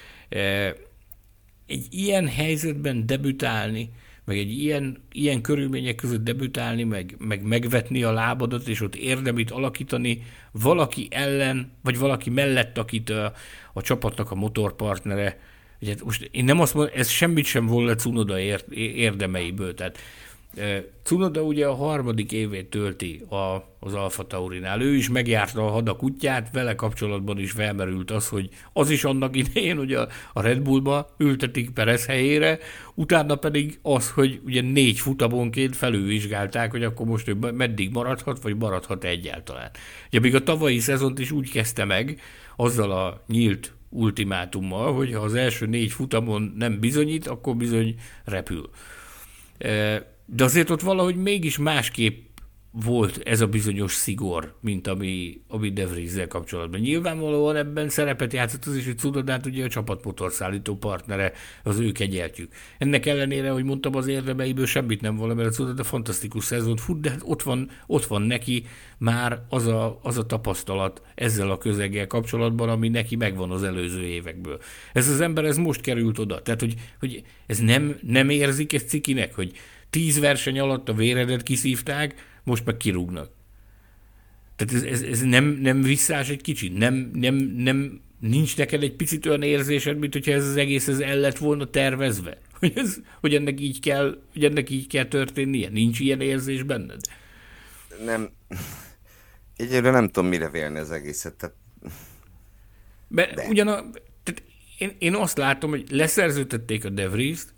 [SPEAKER 3] Egy ilyen helyzetben debütálni, meg egy ilyen, ilyen körülmények között debütálni, meg, meg megvetni a lábadat, és ott érdemit alakítani valaki ellen, vagy valaki mellett, akit a, a csapatnak a motorpartnere. Ugye, most én nem azt mondom, ez semmit sem volna Cunoda érdemeiből. Tehát Cunoda ugye a harmadik évét tölti a, az Alfa Taurinál. Ő is megjárta a hadak útját, vele kapcsolatban is felmerült az, hogy az is annak idején, hogy a, a Red Bullba ültetik Perez helyére, utána pedig az, hogy ugye négy futamonként felülvizsgálták, hogy akkor most ő meddig maradhat, vagy maradhat egyáltalán. Ugye még a tavalyi szezont is úgy kezdte meg, azzal a nyílt ultimátummal, hogy ha az első négy futamon nem bizonyít, akkor bizony repül. De azért ott valahogy mégis másképp volt ez a bizonyos szigor, mint ami, ami De Vriesszel kapcsolatban. Nyilvánvalóan ebben szerepet játszott az is, hogy Cunodát ugye a csapatmotorszállító partnere, az ő kegyeltjük. Ennek ellenére, hogy mondtam, az érdemeiből semmit nem volna, mert a Cunoda fantasztikus szezont fut, de hát ott van, ott van neki már az a, az a tapasztalat ezzel a közeggel kapcsolatban, ami neki megvan az előző évekből. Ez az ember, ez most került oda. Tehát, hogy, hogy ez nem, nem érzik ezt cikinek, hogy tíz verseny alatt a véredet kiszívták, most meg kirúgnak. Tehát ez, ez, ez nem, nem visszás egy kicsit? Nem, nem, nem, nincs neked egy picit olyan érzésed, mint hogyha ez az egész ez el lett volna tervezve? Hogy, ez, hogy, ennek így kell, hogy ennek így kell történnie? Nincs ilyen érzés benned?
[SPEAKER 2] Nem. Egyelőre nem tudom, mire vélni az egészet. Tehát...
[SPEAKER 3] De. Ugyan a, tehát én, én azt látom, hogy leszerződtették a De Vriest,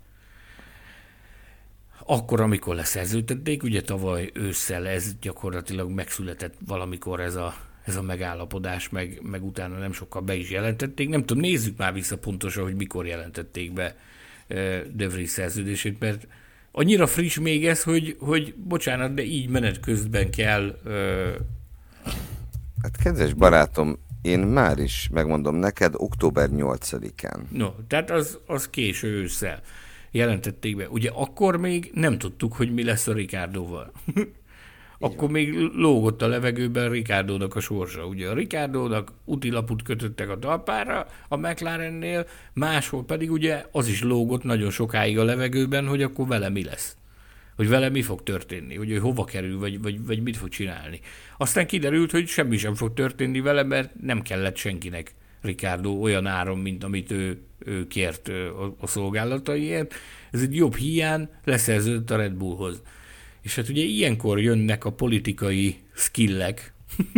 [SPEAKER 3] akkor, amikor leszerződtették, ugye tavaly ősszel ez gyakorlatilag megszületett valamikor ez a, ez a megállapodás, meg, meg utána nem sokkal be is jelentették. Nem tudom, nézzük már vissza pontosan, hogy mikor jelentették be De Vries szerződését, mert annyira friss még ez, hogy, hogy bocsánat, de így menet közben kell... Uh...
[SPEAKER 2] Hát kedves barátom, én már is megmondom neked, október nyolcadikán.
[SPEAKER 3] No, tehát az, az késő ősszel jelentették be. Ugye akkor még nem tudtuk, hogy mi lesz a Ricciardoval. akkor van. Még lógott a levegőben Ricciardónak a sorsa. Ugye a Ricciardónak útilaput kötöttek a talpára a McLarennél, máshol pedig ugye az is lógott nagyon sokáig a levegőben, hogy akkor vele mi lesz. Hogy vele mi fog történni, hogy ő hova kerül, vagy, vagy, vagy mit fog csinálni. Aztán kiderült, hogy semmi sem fog történni vele, mert nem kellett senkinek Ricciardo olyan áron, mint amit ő, ő kért a, a szolgálataiért. Ez egy jobb hiány, leszerződött a Red Bullhoz. És hát ugye ilyenkor jönnek a politikai skillek,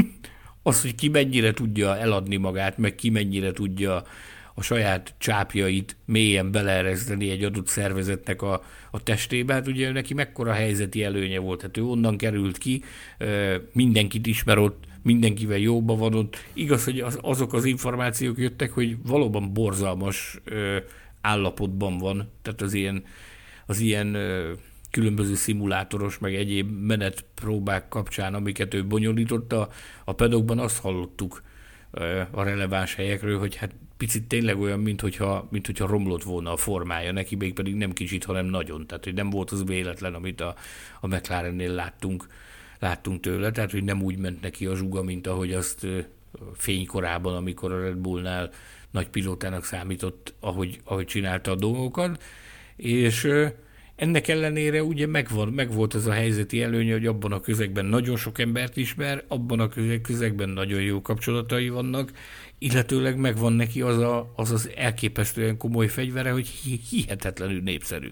[SPEAKER 3] az, hogy ki mennyire tudja eladni magát, meg ki mennyire tudja a saját csápjait mélyen beleereszteni egy adott szervezetnek a, a testébe. Hát ugye neki mekkora helyzeti előnye volt, hát ő onnan került ki, mindenkit ismer ott, mindenkivel jóba van ott. Igaz, hogy az, azok az információk jöttek, hogy valóban borzalmas ö, állapotban van, tehát az ilyen, az ilyen ö, különböző szimulátoros, meg egyéb menetpróbák kapcsán, amiket ő bonyolította, a pedokban azt hallottuk ö, a releváns helyekről, hogy hát picit tényleg olyan, mint hogyha, mint hogyha romlott volna a formája neki, még pedig nem kicsit, hanem nagyon. Tehát, hogy nem volt az véletlen, amit a, a McLarennél láttunk, láttunk tőle, tehát, hogy nem úgy ment neki a zsuga, mint ahogy azt fénykorában, amikor a Red Bullnál nagy pilótának számított, ahogy, ahogy csinálta a dolgokat, és ennek ellenére ugye megvan, megvolt ez a helyzeti előnye, hogy abban a közegben nagyon sok embert ismer, abban a közegben nagyon jó kapcsolatai vannak, illetőleg megvan neki az a, az, az elképesztően komoly fegyvere, hogy hihetetlenül népszerű.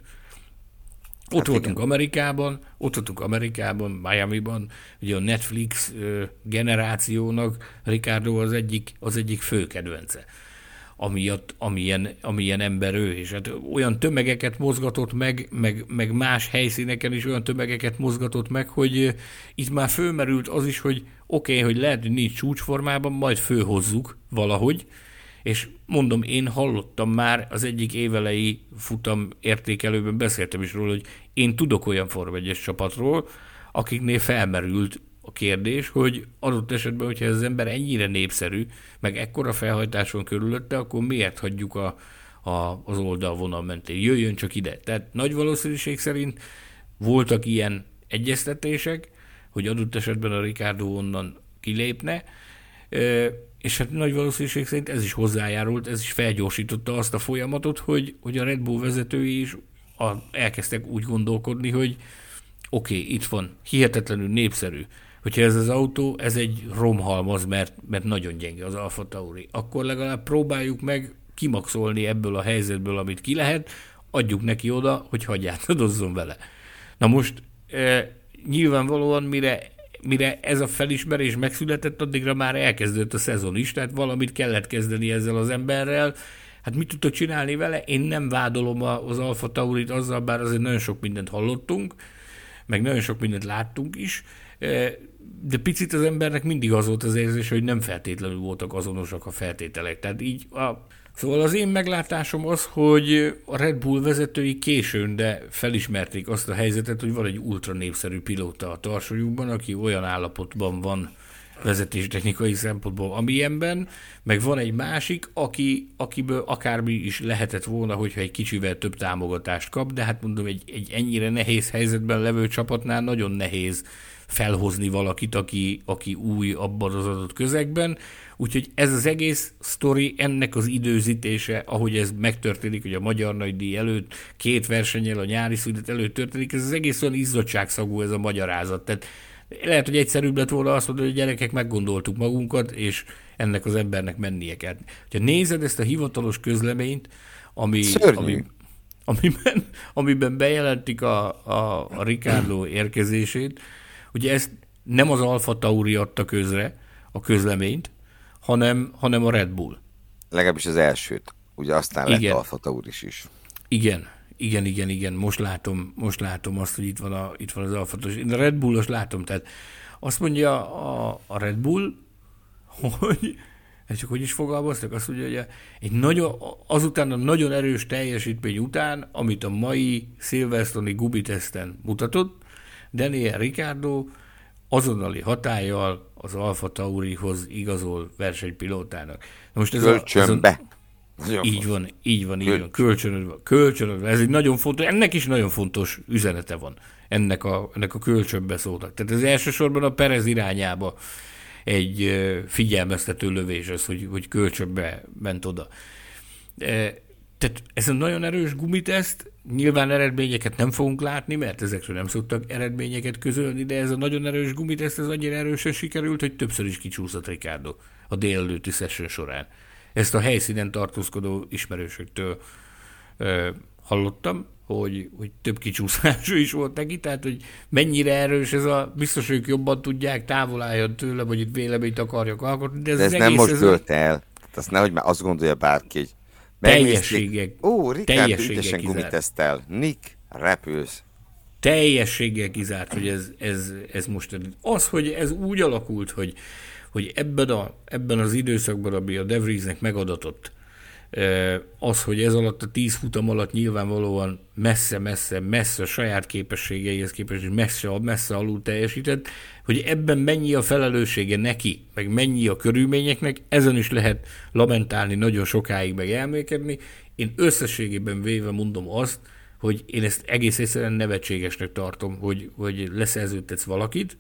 [SPEAKER 3] Ott hát voltunk igen. Amerikában, ott voltunk Amerikában, Miamiban, ugye a Netflix generációnak Ricciardo az egyik, az egyik fő kedvence, amiatt, amilyen, amilyen ember ő, és hát olyan tömegeket mozgatott meg, meg, meg más helyszíneken is olyan tömegeket mozgatott meg, hogy itt már fölmerült az is, hogy oké, okay, hogy lehet, hogy nincs csúcsformában, majd fölhozzuk valahogy, és mondom, én hallottam már az egyik évelei futam értékelőben, beszéltem is róla, hogy én tudok olyan Forma egyes csapatról, akiknél felmerült a kérdés, hogy adott esetben, hogyha ez az ember ennyire népszerű, meg ekkora felhajtás van körülötte, akkor miért hagyjuk a, a, az oldalvonal mentén? Jöjjön csak ide. Tehát nagy valószínűség szerint voltak ilyen egyeztetések, hogy adott esetben a Ricciardo onnan kilépne, és hát nagy valószínűség szerint ez is hozzájárult, ez is felgyorsította azt a folyamatot, hogy, hogy a Red Bull vezetői is a, elkezdtek úgy gondolkodni, hogy oké, okay, itt van, hihetetlenül népszerű, hogyha ez az autó, ez egy romhalmaz, mert, mert nagyon gyenge az Alfa Tauri, akkor legalább próbáljuk meg kimaxolni ebből a helyzetből, amit ki lehet, adjuk neki oda, hogy hagyjátodozzon vele. Na most e, nyilvánvalóan mire mire ez a felismerés megszületett, addigra már elkezdődött a szezon is, tehát valamit kellett kezdeni ezzel az emberrel. Hát mit tudtok csinálni vele? Én nem vádolom az Alfa Taurit azzal, bár azért nagyon sok mindent hallottunk, meg nagyon sok mindent láttunk is, de picit az embernek mindig az volt az érzés, hogy nem feltétlenül voltak azonosak a feltételek. Tehát így a... Szóval az én meglátásom az, hogy a Red Bull vezetői későn, de felismerték azt a helyzetet, hogy van egy ultra népszerű pilóta a tarsolyukban, aki olyan állapotban van vezetéstechnikai szempontból, amilyenben, meg van egy másik, aki, akiből akármi is lehetett volna, hogyha egy kicsivel több támogatást kap, de hát mondom, egy, egy ennyire nehéz helyzetben levő csapatnál nagyon nehéz felhozni valakit, aki, aki új abban az adott közegben. Úgyhogy ez az egész sztori, ennek az időzítése, ahogy ez megtörténik, hogy a Magyar Nagydíj előtt, két versennyel a nyári szünet előtt történik, ez az egész olyan izzadságszagú ez a magyarázat. Tehát lehet, hogy egyszerűbb lett volna azt mondani, hogy gyerekek, meggondoltuk magunkat, és ennek az embernek mennie kell. Ha nézed ezt a hivatalos közleményt, ami, ami, amiben, amiben bejelentik a, a, a Ricciardo érkezését, ugye ezt nem az Alfa Tauri adta közre a közleményt, hanem, hanem a Red Bull.
[SPEAKER 2] Legalábbis az elsőt. Ugye aztán igen. Lett Alfa Tauris is.
[SPEAKER 3] Igen, igen, igen, igen. Most látom, most látom azt, hogy itt van, a, itt van az Alfa Tauris. Én a Red Bullos látom, tehát azt mondja a, a Red Bull, hogy csak hogy is fogalmaztak, azt mondja, hogy egy nagyon, azután a nagyon erős teljesítmény után, amit a mai Silverstone-i gubiteszten mutatott, Daniel Ricciardo azonnali hatállyal az Alfa Taurihoz igazol versenypilótának.
[SPEAKER 2] Most ez kölcsönbe.
[SPEAKER 3] A,
[SPEAKER 2] Nagyon
[SPEAKER 3] így
[SPEAKER 2] fontos.
[SPEAKER 3] van, így van, így van. Kölcsönödve, kölcsönödve. Ez egy nagyon fontos, ennek is nagyon fontos üzenete van. Ennek a, ennek a kölcsönbe szónak. Tehát ez elsősorban a Perez irányába egy figyelmeztető lövés az, hogy, hogy kölcsönbe ment oda. Tehát ez a nagyon erős gumiteszt, nyilván eredményeket nem fogunk látni, mert ezekről nem szoktak eredményeket közölni, de ez a nagyon erős gumiteszt, ez annyira erősen sikerült, hogy többször is kicsúszott Ricardo a délelőtti session során. Ezt a helyszínen tartózkodó ismerősöktől ö, hallottam, hogy, hogy több kicsúszása is volt neki, tehát hogy mennyire erős ez a, biztos ők jobban tudják, távol álljon tőle, vagy itt véleményt akarjak alkotni. De ez,
[SPEAKER 2] de ez
[SPEAKER 3] az
[SPEAKER 2] nem
[SPEAKER 3] egész,
[SPEAKER 2] most
[SPEAKER 3] ez
[SPEAKER 2] dölt el. Tehát azt nehogy már azt gondolja bárki, hogy
[SPEAKER 3] teljességek.
[SPEAKER 2] Ó, Ricardo ügyesen
[SPEAKER 3] kizárt.
[SPEAKER 2] gumitesztel. Nick, repülsz.
[SPEAKER 3] Teljességgel kizárt, hogy ez, ez, ez most az, hogy ez úgy alakult, hogy, hogy ebben, a, ebben az időszakban, ami a De Vriesnek megadatott, az, hogy ez alatt a tíz futam alatt nyilvánvalóan messze-messze, messze a saját képességeihez képest, messze, messze alul teljesített, hogy ebben mennyi a felelőssége neki, meg mennyi a körülményeknek, ezen is lehet lamentálni nagyon sokáig, meg elmélkedni. Én összességében véve mondom azt, hogy én ezt egész egyszerűen nevetségesnek tartom, hogy, hogy leszerződtetsz valakit,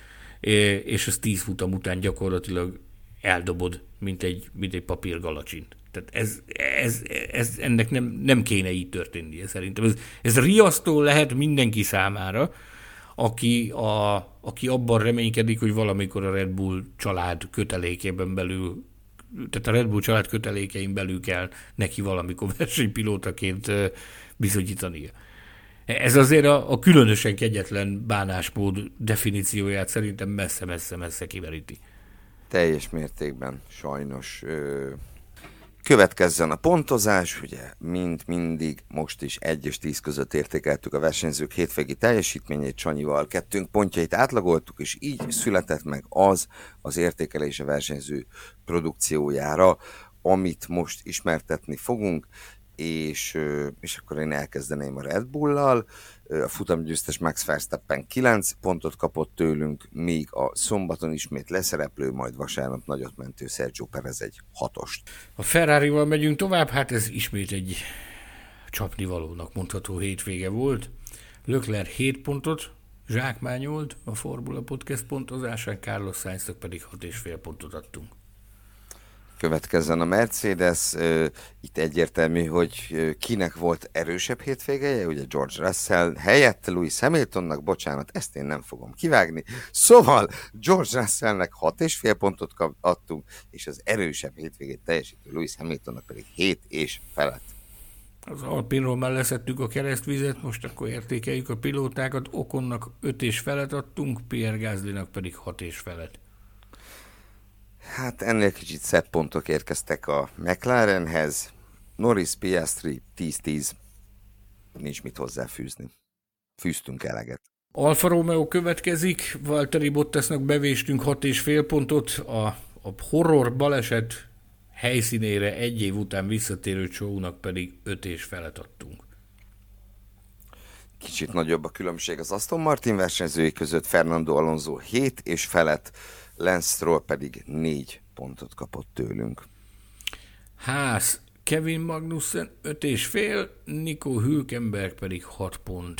[SPEAKER 3] és az tíz futam után gyakorlatilag eldobod, mint egy, mint egy papírgalacsint. Tehát ez, ez, ez, ennek nem, nem kéne így történnie szerintem. Ez, ez riasztó lehet mindenki számára, aki, a, aki abban reménykedik, hogy valamikor a Red Bull család kötelékében belül, tehát a Red Bull család kötelékein belül kell neki valamikor versenypilótaként bizonyítania. Ez azért a, a különösen kegyetlen bánásmód definícióját szerintem messze-messze-messze kiveríti.
[SPEAKER 2] Teljes mértékben, sajnos. Ö... Következzen a pontozás, ugye, mint mindig, most is egy és tíz között értékeltük a versenyzők hétvégi teljesítményét, Sanyival kettőnk pontjait átlagoltuk, és így született meg az az értékelés a versenyző produkciójára, amit most ismertetni fogunk, és, és akkor én elkezdeném a Red Bull-lal. A futamgyőztes Max Verstappen kilenc pontot kapott tőlünk, míg a szombaton ismét leszereplő, majd vasárnap nagyot mentő Sergio Perez egy hatost.
[SPEAKER 3] A Ferrarival megyünk tovább, hát ez ismét egy csapnivalónak mondható hétvége volt. Leclerc hét pontot zsákmányolt a Formula Podcast pontozásán, Carlos Sainznak pedig hat és fél pontot adtunk.
[SPEAKER 2] Következzen a Mercedes, itt egyértelmű, hogy kinek volt erősebb hétvégeje, ugye George Russell helyett Lewis Hamiltonnak, bocsánat, ezt én nem fogom kivágni, szóval George Russellnek hat és fél pontot adtunk, és az erősebb hétvégét teljesítő Lewis Hamiltonnak pedig hét és felett.
[SPEAKER 3] Az Alpinról már leszettük a keresztvizet, most akkor értékeljük a pilótákat, Oconnak öt és felet adtunk, Pierre Gaslynak pedig hat és felet.
[SPEAKER 2] Hát ennél kicsit szebb pontok érkeztek a McLarenhez. Norris, Piastri tíz tíz. Nincs mit hozzáfűzni. Fűztünk eleget.
[SPEAKER 3] Alfa Romeo következik, Valtteri Bottasnak bevéstünk hat és fél pontot, a, a horror baleset helyszínére egy év után visszatérő Zhounak pedig öt és felet adtunk.
[SPEAKER 2] Kicsit nagyobb a különbség az Aston Martin versenyzői között, Fernando Alonso hét és felett, Lance Stroll pedig négy pontot kapott tőlünk.
[SPEAKER 3] Haas, Kevin Magnussen öt és fél, Nico Hülkenberg pedig hat pont.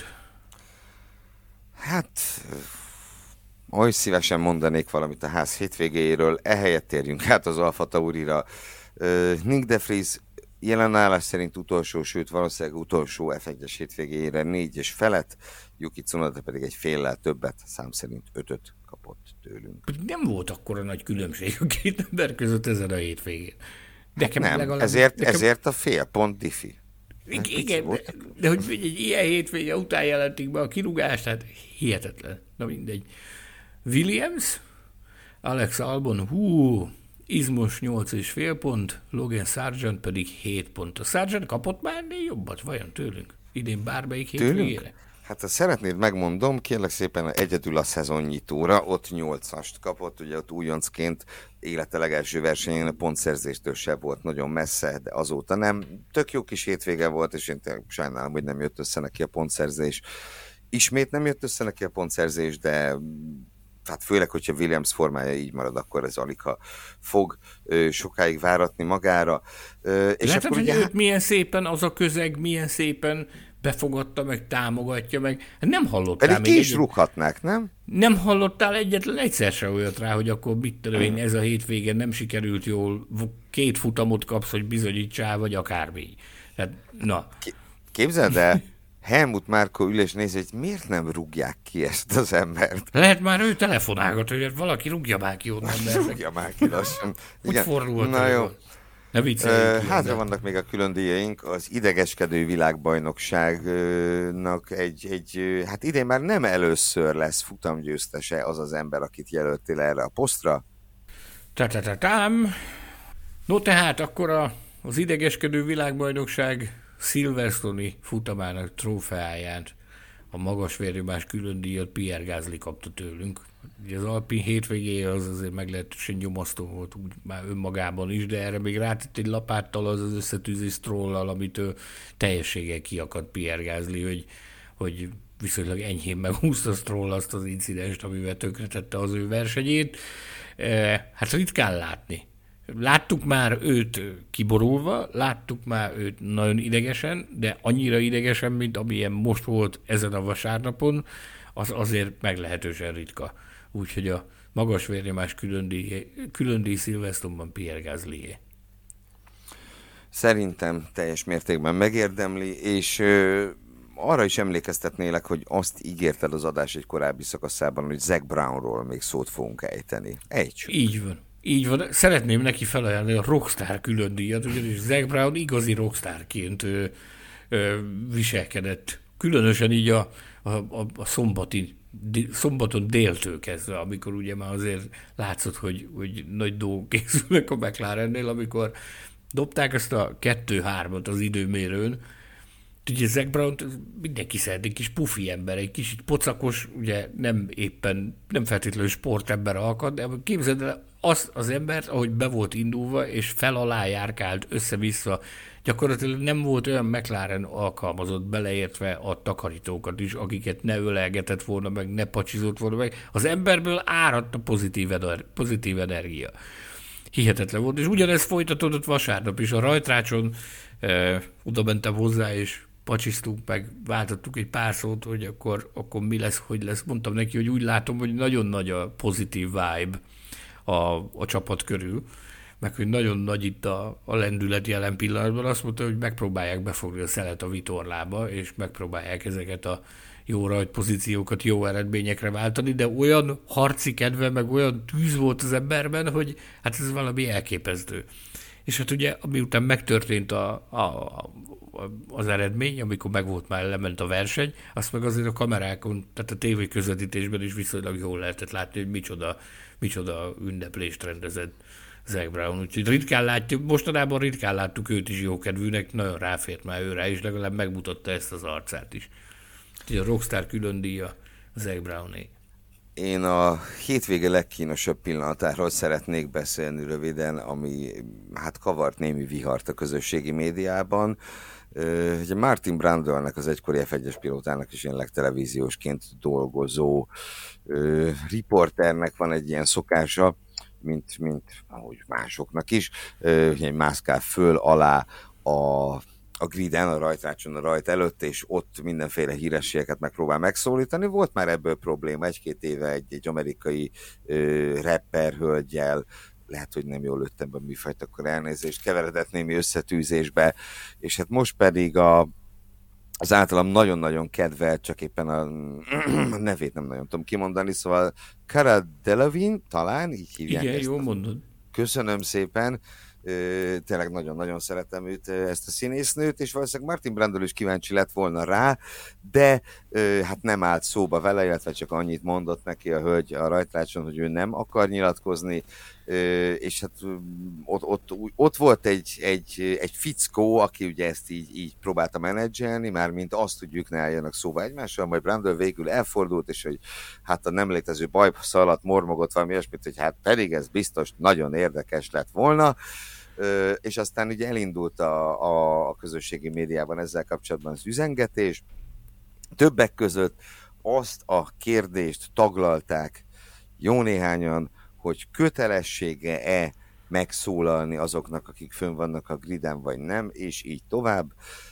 [SPEAKER 2] Hát, oly szívesen mondanék valamit a Haas hétvégéjéről, ehelyett térjünk át az Alfa Taurira. Uh, Nick de Vries jelen állás szerint utolsó, sőt valószínűleg utolsó ef egyes hétvégéjére négy és felett, Yuki Tsunoda pedig egy féllel többet, szám szerint ötöt kapott tőlünk.
[SPEAKER 3] Nem volt akkora nagy különbség a két ember között ezen a hétvégén.
[SPEAKER 2] Nekem nem, legalább, ezért, nekem... ezért a fél pont diffi.
[SPEAKER 3] Igen, de, de hogy egy ilyen hétvége után jelentik be a kirúgást, hát hihetetlen. Na mindegy. Williams, Alex Albon, hú, izmos nyolc és fél pont, Logan Sargent pedig hét pont. A Sargent kapott már ennél jobbat, vajon tőlünk? Idén bármelyik hétvégére?
[SPEAKER 2] Hát ha szeretnéd, megmondom, kérlek szépen egyedül a szezonnyitóra, ott nyolcast kapott, ugye ott újoncként élete legelső versenyén a pontszerzéstől sem volt nagyon messze, de azóta nem. Tök jó kis hétvége volt, és én sajnálom, hogy nem jött össze neki a pontszerzés. Ismét nem jött össze neki a pontszerzés, de hát főleg, hogyha Williams formája így marad, akkor ez aligha fog ö, sokáig váratni magára. Ö, és
[SPEAKER 3] Látod,
[SPEAKER 2] akkor
[SPEAKER 3] hogy
[SPEAKER 2] ugye,
[SPEAKER 3] őt milyen szépen, az a közeg milyen szépen befogadta, meg támogatja, meg. Hát nem hallottál
[SPEAKER 2] pedig
[SPEAKER 3] még
[SPEAKER 2] ki is
[SPEAKER 3] egyet,
[SPEAKER 2] rúghatnák, nem?
[SPEAKER 3] nem hallottál egyetlen egyszer se olyat rá, hogy akkor mit tudom én, ez a hétvégen nem sikerült jól, két futamot kapsz, hogy bizonyítsál, vagy akármi. Hát, na.
[SPEAKER 2] Képzeld el, Helmut Márko ül és nézi, hogy miért nem rúgják ki ezt az embert.
[SPEAKER 3] Lehet már ő telefonálgat, hogy valaki rúgja már ki onnan.
[SPEAKER 2] Rúgja már ki lassan.
[SPEAKER 3] Úgy fordult.
[SPEAKER 2] Na jó.
[SPEAKER 3] Ne vicceljünk.
[SPEAKER 2] Uh, hátra vannak még a külön díjaink, az idegeskedő világbajnokságnak egy, egy, hát idén már nem először lesz futamgyőztese az az ember, akit jelöltél erre a posztra.
[SPEAKER 3] Ta-ta-ta-tám. No tehát akkor a, az idegeskedő világbajnokság Silverstone-i futamának trófeáját, a magas vérnyomás külön díjat Pierre Gasly kapta tőlünk. Ugye az Alpin hétvégéje az azért meglehetősen nyomasztó volt úgy már önmagában is, de erre még rátett egy lapáttal az az összetűzés Strollal, amitől teljességgel kiakadt Pierre Gasly, hogy, hogy viszonylag enyhén meghúzta Stroll azt az incidenst, amivel tönkretette az ő versenyét. Hát ritkán látni. Láttuk már őt kiborulva, láttuk már őt nagyon idegesen, de annyira idegesen, mint amilyen most volt ezen a vasárnapon, az azért meglehetősen ritka. Úgyhogy a magas vérnyomás külön díj, külön díj Silverstone-ban Pierre Gaslyé.
[SPEAKER 2] Szerintem teljes mértékben megérdemli, és ö, arra is emlékeztetnélek, hogy azt ígérted az adás egy korábbi szakaszában, hogy Zac Brownról még szót fogunk ejteni. Ejtsük.
[SPEAKER 3] Így van. Így van, szeretném neki felajánlani a Rockstar külön díjat, ugyanis Zac Brown igazi rockstarként ö, ö, viselkedett. Különösen így a, a, a, a szombati, szombaton déltől kezdve, amikor ugye már azért látszott, hogy, hogy nagy dolgok készülnek a McLarennél, amikor dobták ezt a kettő-hármat az időmérőn. Ugye Zac Brown mindenki szeret, egy kis pufi ember, egy kicsit pocakos, ugye nem éppen, nem feltétlenül sportember alkat, de képzeld el azt az embert, ahogy be volt indulva, és fel alá járkált össze-vissza, gyakorlatilag nem volt olyan McLaren alkalmazott, beleértve a takarítókat is, akiket ne ölelgetett volna meg, ne pacsizott volna meg. Az emberből áradt a pozitív, pozitív energia. Hihetetlen volt, és ugyanez folytatódott vasárnap is. A rajtrácson eh, oda mentem hozzá, és pacsisztunk meg, váltottuk egy pár szót, hogy akkor, akkor mi lesz, hogy lesz. Mondtam neki, hogy úgy látom, hogy nagyon nagy a pozitív vibe a, a csapat körül, meg hogy nagyon nagy itt a, a lendület jelen pillanatban. Azt mondta, hogy megpróbálják befogni a szelet a vitorlába, és megpróbálják ezeket a jó rajtpozíciókat jó eredményekre váltani, de olyan harci kedve, meg olyan tűz volt az emberben, hogy hát ez valami elképesztő. És hát ugye, miután megtörtént a, a, a, az eredmény, amikor meg volt már, lement a verseny, azt meg azért a kamerákon, tehát a tévé közvetítésben is viszonylag jól lehetett látni, hogy micsoda, micsoda ünneplést rendezett Zac Brown. Úgyhogy ritkán látjuk, mostanában ritkán láttuk őt is jókedvűnek, nagyon ráfért már őre, és legalább megmutatta ezt az arcát is. Úgyhogy a Rockstar külön díja Zac Browné.
[SPEAKER 2] Én a hétvége legkínosabb pillanatáról szeretnék beszélni röviden, ami hát kavart némi vihart a közösségi médiában. Ugye Martin Brundlenek, az egykori ef egyes pilótának is jelenleg televíziósként dolgozó riporternek van egy ilyen szokása, mint, mint ahogy másoknak is, hogy mászkál föl alá a a griden, a rajtrácson, a rajt előtt, és ott mindenféle hírességeket megpróbál megszólítani. Volt már ebből probléma, egy-két éve egy, egy amerikai ö, rapper hölgyel, lehet, hogy nem jól lőttem be a műfajt, akkor elnézést, keveredett némi összetűzésbe, és hát most pedig a, az általam nagyon-nagyon kedvelt, csak éppen a, a nevét nem nagyon tudom kimondani, szóval Cara Delevingne, talán így hívják.
[SPEAKER 3] Igen,
[SPEAKER 2] ezt.
[SPEAKER 3] jól mondod.
[SPEAKER 2] Köszönöm szépen. Uh, tényleg nagyon-nagyon szeretem őt, ezt a színésznőt, és valószínűleg Martin Brundle is kíváncsi lett volna rá, de uh, hát nem állt szóba vele, illetve csak annyit mondott neki a hölgy a rajtrácson, hogy ő nem akar nyilatkozni, uh, és hát uh, ott, ott, ott volt egy, egy, egy fickó, aki ugye ezt így, így próbálta menedzselni, mármint azt, hogy ők ne álljanak szóba egymással, majd Brundle végül elfordult, és hogy hát a nem létező bajbasz alatt mormogott valami olyasmit, hogy hát pedig ez biztos nagyon érdekes lett volna. Ö, és aztán ugye elindult a, a, a közösségi médiában ezzel kapcsolatban az üzengetés. Többek között azt a kérdést taglalták jó néhányan, hogy kötelessége-e megszólalni azoknak, akik fönn vannak a griden, vagy nem, és így tovább.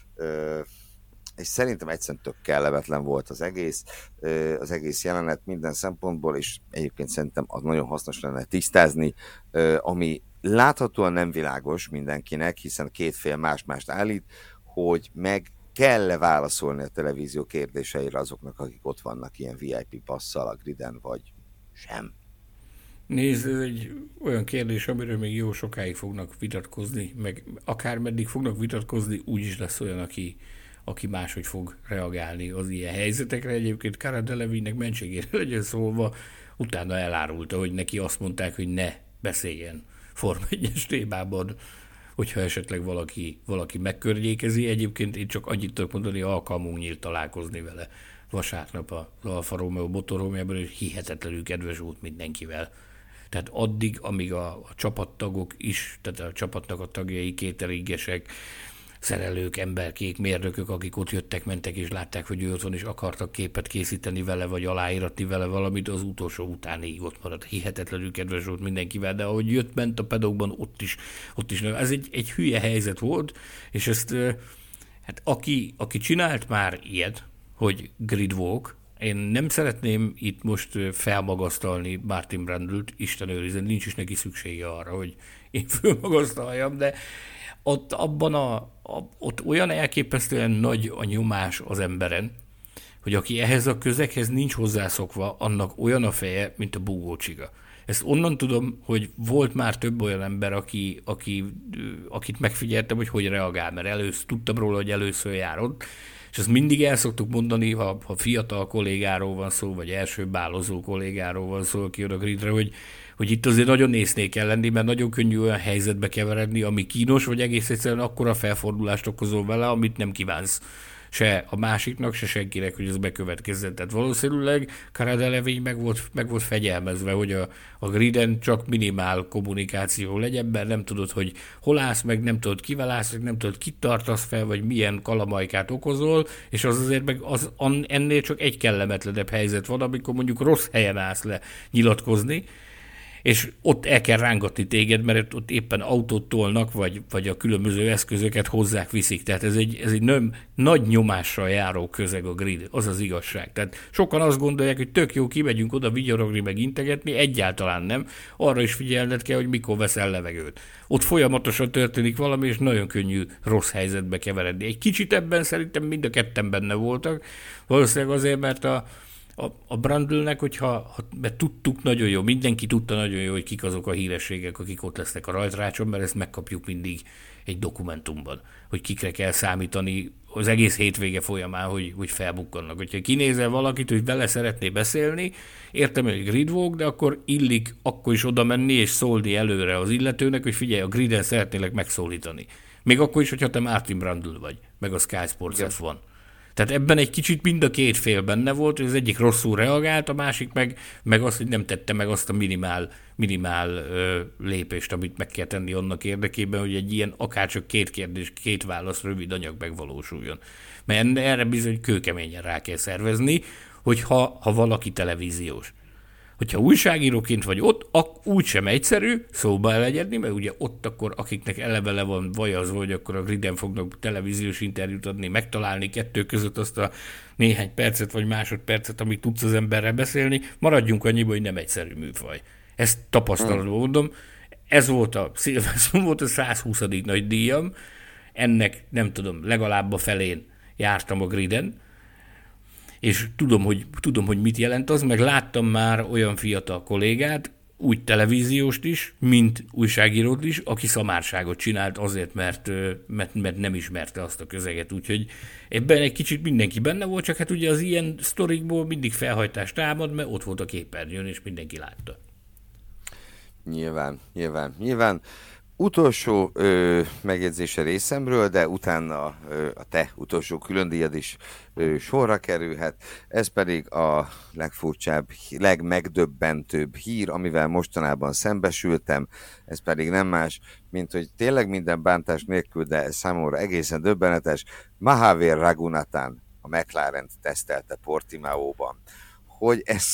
[SPEAKER 2] És szerintem egyszerűen tök kellemetlen volt az egész, az egész jelenet minden szempontból, és egyébként szerintem az nagyon hasznos lenne tisztázni, ami láthatóan nem világos mindenkinek, hiszen két fél más-mást állít, hogy meg kell-e válaszolni a televízió kérdéseire azoknak, akik ott vannak ilyen vé i pé passzal a griden, vagy sem.
[SPEAKER 3] Nézd, ez egy olyan kérdés, amiről még jó sokáig fognak vitatkozni, meg akármeddig fognak vitatkozni, úgyis lesz olyan, aki, aki máshogy fog reagálni az ilyen helyzetekre. Egyébként Cara Delevingne mentségére legyen szólva, utána elárulta, hogy neki azt mondták, hogy ne beszéljen Forma egyes témában, hogyha esetleg valaki, valaki megkörnyékezi. Egyébként én csak annyit tudok mondani, alkalmunk nyílt találkozni vele vasárnap az Alfa Romeo motorhomjában, és hihetetlenül kedves volt mindenkivel. Tehát addig, amíg a, a csapattagok is, tehát a csapatnak a tagjai, kéteringesek, szerelők, emberkék, mérnökök, akik ott jöttek, mentek, és látták, hogy ő ott van, és akartak képet készíteni vele, vagy aláíratni vele valamit, az utolsó utánig ott maradt. Hihetetlenül kedves volt mindenkivel, de ahogy jött, ment a pedokban, ott is, ott is. Ez egy, egy hülye helyzet volt, és ezt, hát aki, aki csinált már ilyet, hogy gridwalk, én nem szeretném itt most felmagasztalni Martin Brundle-t, Isten őrizzen, nincs is neki szüksége arra, hogy én felmagasztaljam, de ott abban a, a, ott olyan elképesztően nagy a nyomás az emberen, hogy aki ehhez a közeghez nincs hozzászokva, annak olyan a feje, mint a búgócsiga. Ezt onnan tudom, hogy volt már több olyan ember, aki, aki, akit megfigyeltem, hogy hogy reagál, mert először, tudtam róla, hogy először járott, és ezt mindig el szoktuk mondani, ha, ha fiatal kollégáról van szó, vagy első bálozó kollégáról van szó, aki jön a gridre, hogy, hogy itt azért nagyon észnél kell lenni, mert nagyon könnyű olyan helyzetbe keveredni, ami kínos, vagy egész egyszerűen akkora felfordulást okozol vele, amit nem kívánsz se a másiknak, se senkinek, hogy ez bekövetkezzen. Tehát valószínűleg Cara Delevingne meg volt, meg volt fegyelmezve, hogy a, a griden csak minimál kommunikáció legyen, mert nem tudod, hogy hol állsz meg, nem tudod, kivel állsz meg, nem tudod, kit tartasz fel, vagy milyen kalamajkát okozol, és az azért meg az, ennél csak egy kellemetlenebb helyzet van, amikor mondjuk rossz helyen állsz le nyilatkozni, és ott el kell rángatni téged, mert ott éppen autót tolnak, vagy, vagy a különböző eszközöket hozzák, viszik. Tehát ez egy, ez egy nem, nagy nyomással járó közeg a grid, az az igazság. Tehát sokan azt gondolják, hogy tök jó, kimegyünk oda vigyorogni, meg integetni, egyáltalán nem. Arra is figyelned kell, hogy mikor veszel levegőt. Ott folyamatosan történik valami, és nagyon könnyű rossz helyzetbe keveredni. Egy kicsit ebben szerintem mind a ketten benne voltak. Valószínűleg azért, mert a A, a Brundle-nek, hogyha, ha, mert tudtuk nagyon jó, mindenki tudta nagyon jó, hogy kik azok a hírességek, akik ott lesznek a rajtrácson, mert ezt megkapjuk mindig egy dokumentumban, hogy kikre kell számítani az egész hétvége folyamán, hogy, hogy felbukkannak. Hogyha kinézel valakit, hogy vele szeretné beszélni, értem, hogy gridwalk, de akkor illik akkor is oda menni és szólni előre az illetőnek, hogy figyelj, a griden szeretnélek megszólítani. Még akkor is, hogyha te Martin Brundle vagy, meg a Sky Sports ef egy. Tehát ebben egy kicsit mind a két fél benne volt, hogy az egyik rosszul reagált, a másik meg, meg azt, hogy nem tette meg azt a minimál, minimál ö, lépést, amit meg kell tenni annak érdekében, hogy egy ilyen akárcsak két kérdés, két válasz rövid anyag megvalósuljon. Mert erre bizony kőkeményen rá kell szervezni, hogyha ha valaki televíziós. Hogyha újságíróként vagy ott, ak- úgysem egyszerű szóba elegyedni, mert ugye ott akkor, akiknek eleve le van vajazva, hogy akkor a griden fognak televíziós interjút adni, megtalálni kettő között azt a néhány percet vagy másodpercet, amit tudsz az emberrel beszélni, maradjunk annyiba, hogy nem egyszerű műfaj. Ezt tapasztalatban mondom. Ez volt a Silverstone volt a százhuszadik nagy díjam, ennek nem tudom, legalább a felén jártam a griden, és tudom hogy, tudom, hogy mit jelent az, meg láttam már olyan fiatal kollégát, úgy televízióst is, mint újságírót is, aki szamárságot csinált azért, mert, mert, mert nem ismerte azt a közeget. Úgyhogy ebben egy kicsit mindenki benne volt, csak hát ugye az ilyen sztorikból mindig felhajtást támad, mert ott volt a képernyőn, és mindenki látta.
[SPEAKER 2] Nyilván, nyilván, nyilván. Utolsó ö, megjegyzése részemről, de utána ö, a te utolsó különdíjad is ö, sorra kerülhet. Ez pedig a legfurcsább, legmegdöbbentőbb hír, amivel mostanában szembesültem. Ez pedig nem más, mint hogy tényleg minden bántás nélkül, de számomra egészen döbbenetes. Mahavir Raghunathan a McLarent tesztelte Portimaóban. Hogy ez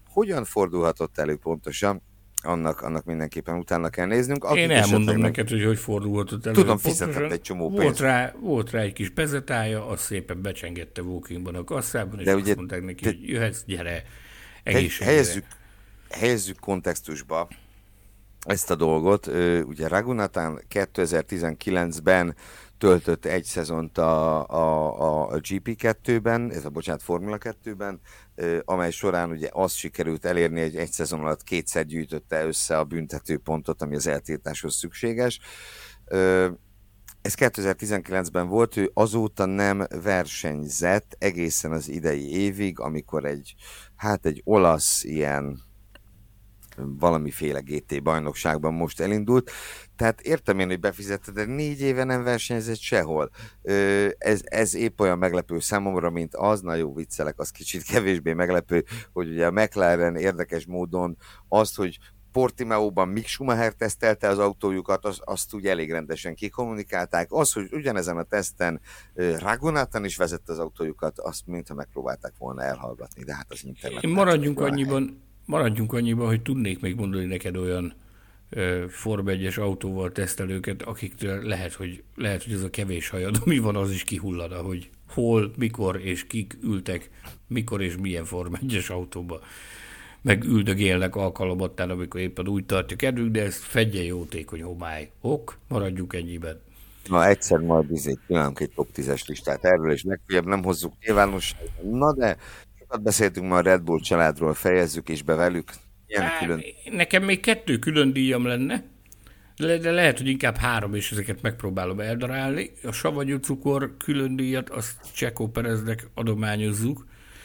[SPEAKER 2] hogyan fordulhatott elő pontosan, annak, annak mindenképpen utána kell néznünk.
[SPEAKER 3] Akik Én elmondom neked, hogy hogy fordulhatott elő.
[SPEAKER 2] Tudom, fizetett egy csomó pénzt.
[SPEAKER 3] Volt rá, volt rá egy kis bezetája, azt szépen becsengette Walkingban a kasszában, és de azt ugye, mondták neki, hogy jöhetsz, gyere, egészségre.
[SPEAKER 2] Helyezzük, helyezzük kontextusba ezt a dolgot. Ugye Raghunathan kétezer-tizenkilencben töltött egy szezont a, a, a gé pé kettőben, ez a bocsánat, Formula kettőben, amely során ugye azt sikerült elérni, hogy egy szezon alatt kétszer gyűjtötte össze a büntetőpontot, ami az eltiltáshoz szükséges. Ez kétezer-tizenkilencben volt, ő azóta nem versenyzett egészen az idei évig, amikor egy, hát egy olasz ilyen valamiféle gé té bajnokságban most elindult. Tehát értem én, hogy befizetted, de négy éve nem versenyzett sehol. Ez, ez épp olyan meglepő számomra, mint az, na jó, viccelek, az kicsit kevésbé meglepő, hogy ugye a McLaren érdekes módon azt, hogy Portimaóban Mick Schumacher tesztelte az autójukat, az, azt úgy elég rendesen kikommunikálták. Az, hogy ugyanezen a teszten Raghunathan is vezette az autójukat, azt mintha megpróbálták volna elhallgatni, de hát az internet.
[SPEAKER 3] Maradjunk annyiban, maradjunk annyiban, hogy tudnék még mondani neked olyan Forma egyes autóval tesztelőket, akiktől lehet, hogy, lehet, hogy ez a kevés hajad, ami van, az is kihullana, hogy hol, mikor és kik ültek, mikor és milyen Forma egyes autóba. Meg üldögélnek alkalomattán, amikor éppen úgy tartja kedvük, de ez fedje jótékony homály. Ok, maradjunk ennyiben.
[SPEAKER 2] Na egyszer majd izé csinálunk egy top tízes listát erről, és legfeljebb nem hozzuk nyilvánosságra. Na de sokat beszéltünk már a Red Bull családról, fejezzük is be velük.
[SPEAKER 3] Há, külön... Nekem még kettő külön díjam lenne, de lehet, hogy inkább három, és ezeket megpróbálom eldarálni. A savanyú cukor külön díjat, azt Checo Pereznek adományozzuk.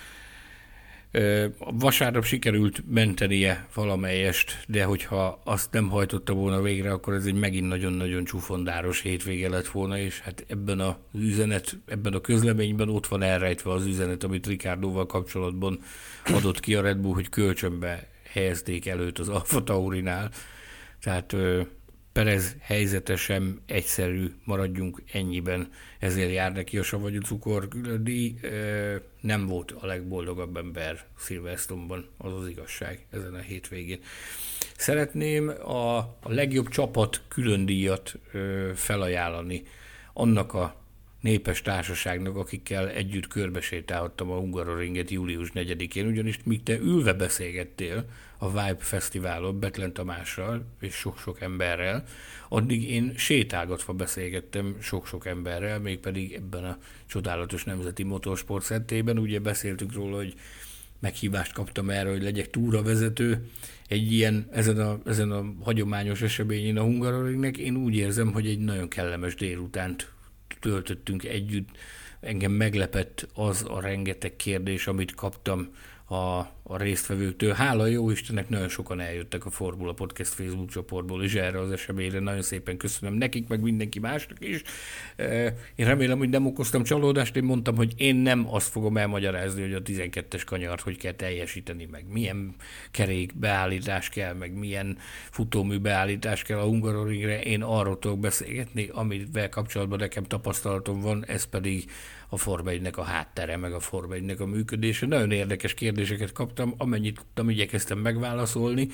[SPEAKER 3] Vasárnap sikerült mentenie valamelyest, de hogyha azt nem hajtotta volna végre, akkor ez egy megint nagyon-nagyon csúfondáros hétvége lett volna, és hát ebben a üzenet, ebben a közleményben ott van elrejtve az üzenet, amit Ricciardóval kapcsolatban adott ki a Red Bull, hogy kölcsönbe helyezték előtt az Alfa Taurinál. Tehát Perez helyzete sem egyszerű, maradjunk ennyiben, ezért jár neki a savanyú cukor díj. Nem volt a legboldogabb ember Silverstone-ban, az az igazság ezen a hétvégén. Szeretném a, a legjobb csapat külön díjat felajánlani annak a népes társaságnak, akikkel együtt körbesétálhattam a Hungaroringet július negyedikén, ugyanis míg te ülve beszélgettél a Vibe Fesztiválon Betlen Tamással és sok-sok emberrel, addig én sétálgatva beszélgettem sok-sok emberrel, mégpedig ebben a csodálatos nemzeti motorsport szettében. Ugye beszéltünk róla, hogy meghívást kaptam erre, hogy legyek túravezető egy ilyen, ezen a, ezen a hagyományos eseményén a Hungaroringnek. Én úgy érzem, hogy egy nagyon kellemes délutánt töltöttünk együtt. Engem meglepett az a rengeteg kérdés, amit kaptam a, a résztvevőktől. Hála jó Istennek, nagyon sokan eljöttek a Formula Podcast Facebook csoportból is erre az eseményre. Nagyon szépen köszönöm nekik, meg mindenki másnak is. Én remélem, hogy nem okoztam csalódást. Én mondtam, hogy én nem azt fogom elmagyarázni, hogy a tizenkettes kanyart hogy kell teljesíteni, meg milyen kerék beállítás kell, meg milyen futómű beállítás kell a Hungaroringre. Én arról tudok beszélgetni, amivel kapcsolatban nekem tapasztalatom van, ez pedig a Forma egynek a háttere, meg a Forma egynek a működése. Nagyon érdekes kérdéseket kaptam, amennyit tudtam, igyekeztem megválaszolni.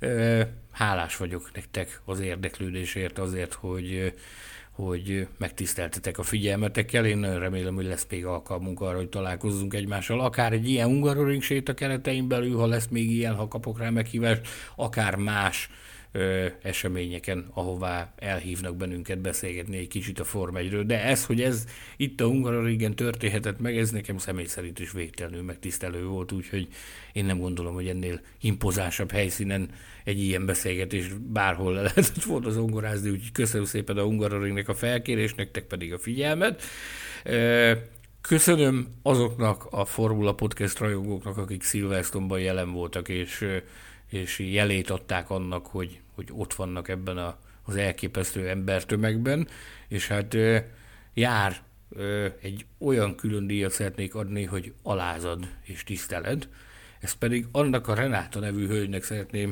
[SPEAKER 3] Hálás vagyok nektek az érdeklődésért, azért, hogy, hogy megtiszteltetek a figyelmetekkel. Én nagyon remélem, hogy lesz még alkalmunk arra, hogy találkozzunk egymással. Akár egy ilyen Hungaroring séta keretein belül, ha lesz még ilyen, ha kapok rá meghívást, akár más Ö, eseményeken, ahová elhívnak bennünket beszélgetni egy kicsit a Forma egyről. De ez, hogy ez itt a Hungaroringen történhetett meg, ez nekem személy szerint is végtelenül megtisztelő volt, úgyhogy én nem gondolom, hogy ennél impozánsabb helyszínen egy ilyen beszélgetés bárhol le lehetett volna zongorázni, úgyhogy köszönöm szépen a Hungaroringnek a felkérést, nektek pedig a figyelmet. Ö, köszönöm azoknak a Formula Podcast rajongóknak, akik Silverstone-ban jelen voltak, és és jelét adták annak, hogy, hogy ott vannak ebben a, az elképesztő embertömegben, és hát jár egy olyan külön díjat szeretnék adni, hogy alázad és tiszteled. Ezt pedig annak a Renáta nevű hölgynek szeretném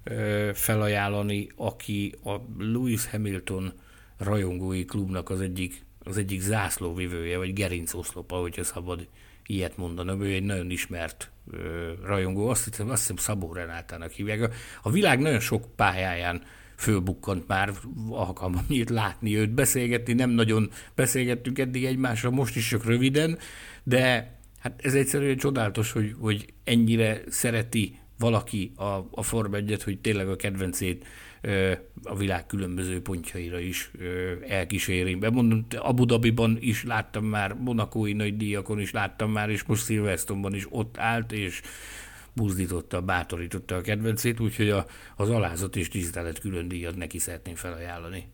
[SPEAKER 3] felajánlani, aki a Lewis Hamilton rajongói klubnak az egyik, az egyik zászlóvivője, vagy gerincoszlopa, hogyha szabad ilyet mondanom, ő egy nagyon ismert ö, rajongó, azt hiszem, azt hiszem Szabó Renátának hívják. A, a világ nagyon sok pályáján fölbukkant már, alkalmam nyílt látni őt, beszélgetni, nem nagyon beszélgettünk eddig egymásra, most is csak röviden, de hát ez egyszerűen csodálatos, hogy, hogy ennyire szereti valaki a, a Form egyet, hogy tényleg a kedvencét ö, a világ különböző pontjaira is ö, elkíséri. Bemondom, Abu Dhabiban is láttam már, monakói nagydíjakon is láttam már, és most Silverstone-ban is ott állt, és buzdította, bátorította a kedvencét, úgyhogy a, az alázat és tisztelet külön díjat neki szeretném felajánlani.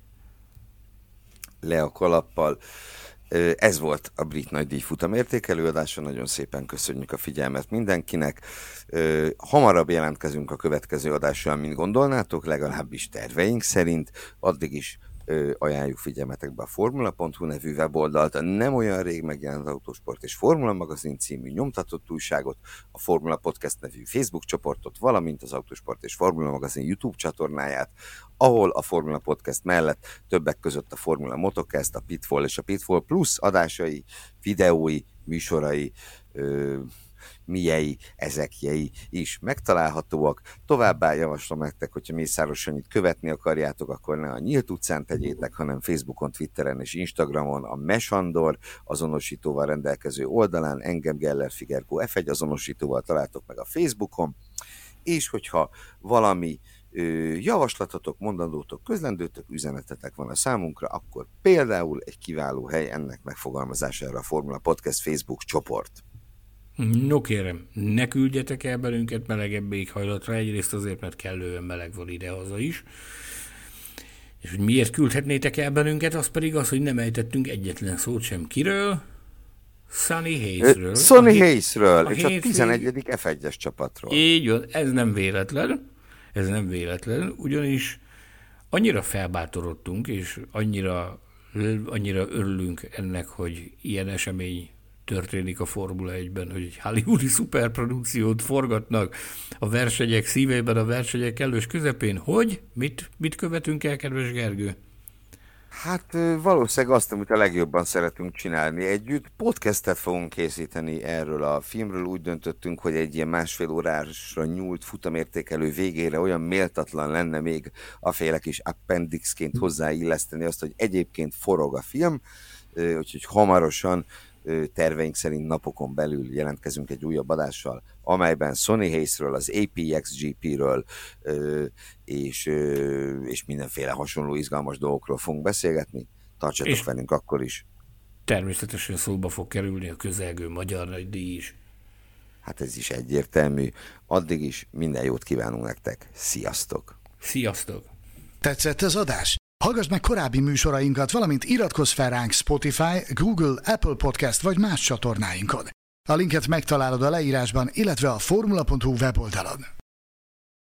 [SPEAKER 2] Le a kalappal. Ez volt a Brit Nagydíj futamértékelő adása, nagyon szépen köszönjük a figyelmet mindenkinek. Hamarabb jelentkezünk a következő adással, mint gondolnátok, legalábbis terveink szerint. Addig is ajánljuk figyelmetekbe a formula pont hu nevű weboldalt, a nem olyan rég megjelent Autósport és Formula Magazin című nyomtatott újságot, a Formula Podcast nevű Facebook csoportot, valamint az Autósport és Formula Magazin YouTube csatornáját, ahol a Formula Podcast mellett többek között a Formula Motocast, a Pitfall és a Pitfall Plus adásai, videói, műsorai, ö, miei, ezekjei is megtalálhatóak. Továbbá javaslom nektek, hogyha Mészáros Sanyit követni akarjátok, akkor ne a Nyílt utcán tegyétek, hanem Facebookon, Twitteren és Instagramon a Mesandor azonosítóval rendelkező oldalán, engem Geller Figerkó ef egy azonosítóval találtok meg a Facebookon, és hogyha valami ö, javaslatotok, mondandótok, közlendőtök, üzenetetek van a számunkra, akkor például egy kiváló hely ennek megfogalmazására a Formula Podcast Facebook csoport.
[SPEAKER 3] No kérem, ne küldjetek el belünket melegebb éghajlatra, egyrészt azért, mert kellően meleg van idehaza is, és hogy miért küldhetnétek el bennünket, az pedig az, hogy nem ejtettünk egyetlen szót sem kiről, Sonny Hayesről.
[SPEAKER 2] Sonny Hayesről, és a tizenegyedik ef egyes csapatról.
[SPEAKER 3] Így van, ez nem véletlen, ez nem véletlen, ugyanis annyira felbátorodtunk, és annyira, annyira örülünk ennek, hogy ilyen esemény történik a Formula egyben, hogy egy hollywoodi szuperprodukciót forgatnak a versenyek szívében, a versenyek kellős közepén. Hogy? Mit, mit követünk el, kedves Gergő?
[SPEAKER 2] Hát valószínűleg azt, amit a legjobban szeretünk csinálni együtt. Podcastet fogunk készíteni erről a filmről. Úgy döntöttünk, hogy egy ilyen másfél órásra nyúlt futamértékelő végére olyan méltatlan lenne még a féle kis appendixként hozzáilleszteni azt, hogy egyébként forog a film, úgyhogy hamarosan terveink szerint napokon belül jelentkezünk egy újabb adással, amelyben Sonny Hayesről, az á pé iksz gé pé-ről és, és mindenféle hasonló izgalmas dolgokról fogunk beszélgetni. Tartsatok és velünk akkor is.
[SPEAKER 3] Természetesen szóba fog kerülni a közelgő magyar nagydíj is.
[SPEAKER 2] Hát ez is egyértelmű. Addig is minden jót kívánunk nektek. Sziasztok!
[SPEAKER 3] Sziasztok!
[SPEAKER 1] Tetszett az adás? Hallgass meg korábbi műsorainkat, valamint iratkozz fel ránk Spotify, Google, Apple Podcast vagy más csatornáinkon. A linket megtalálod a leírásban, illetve a formula pont hu weboldalon.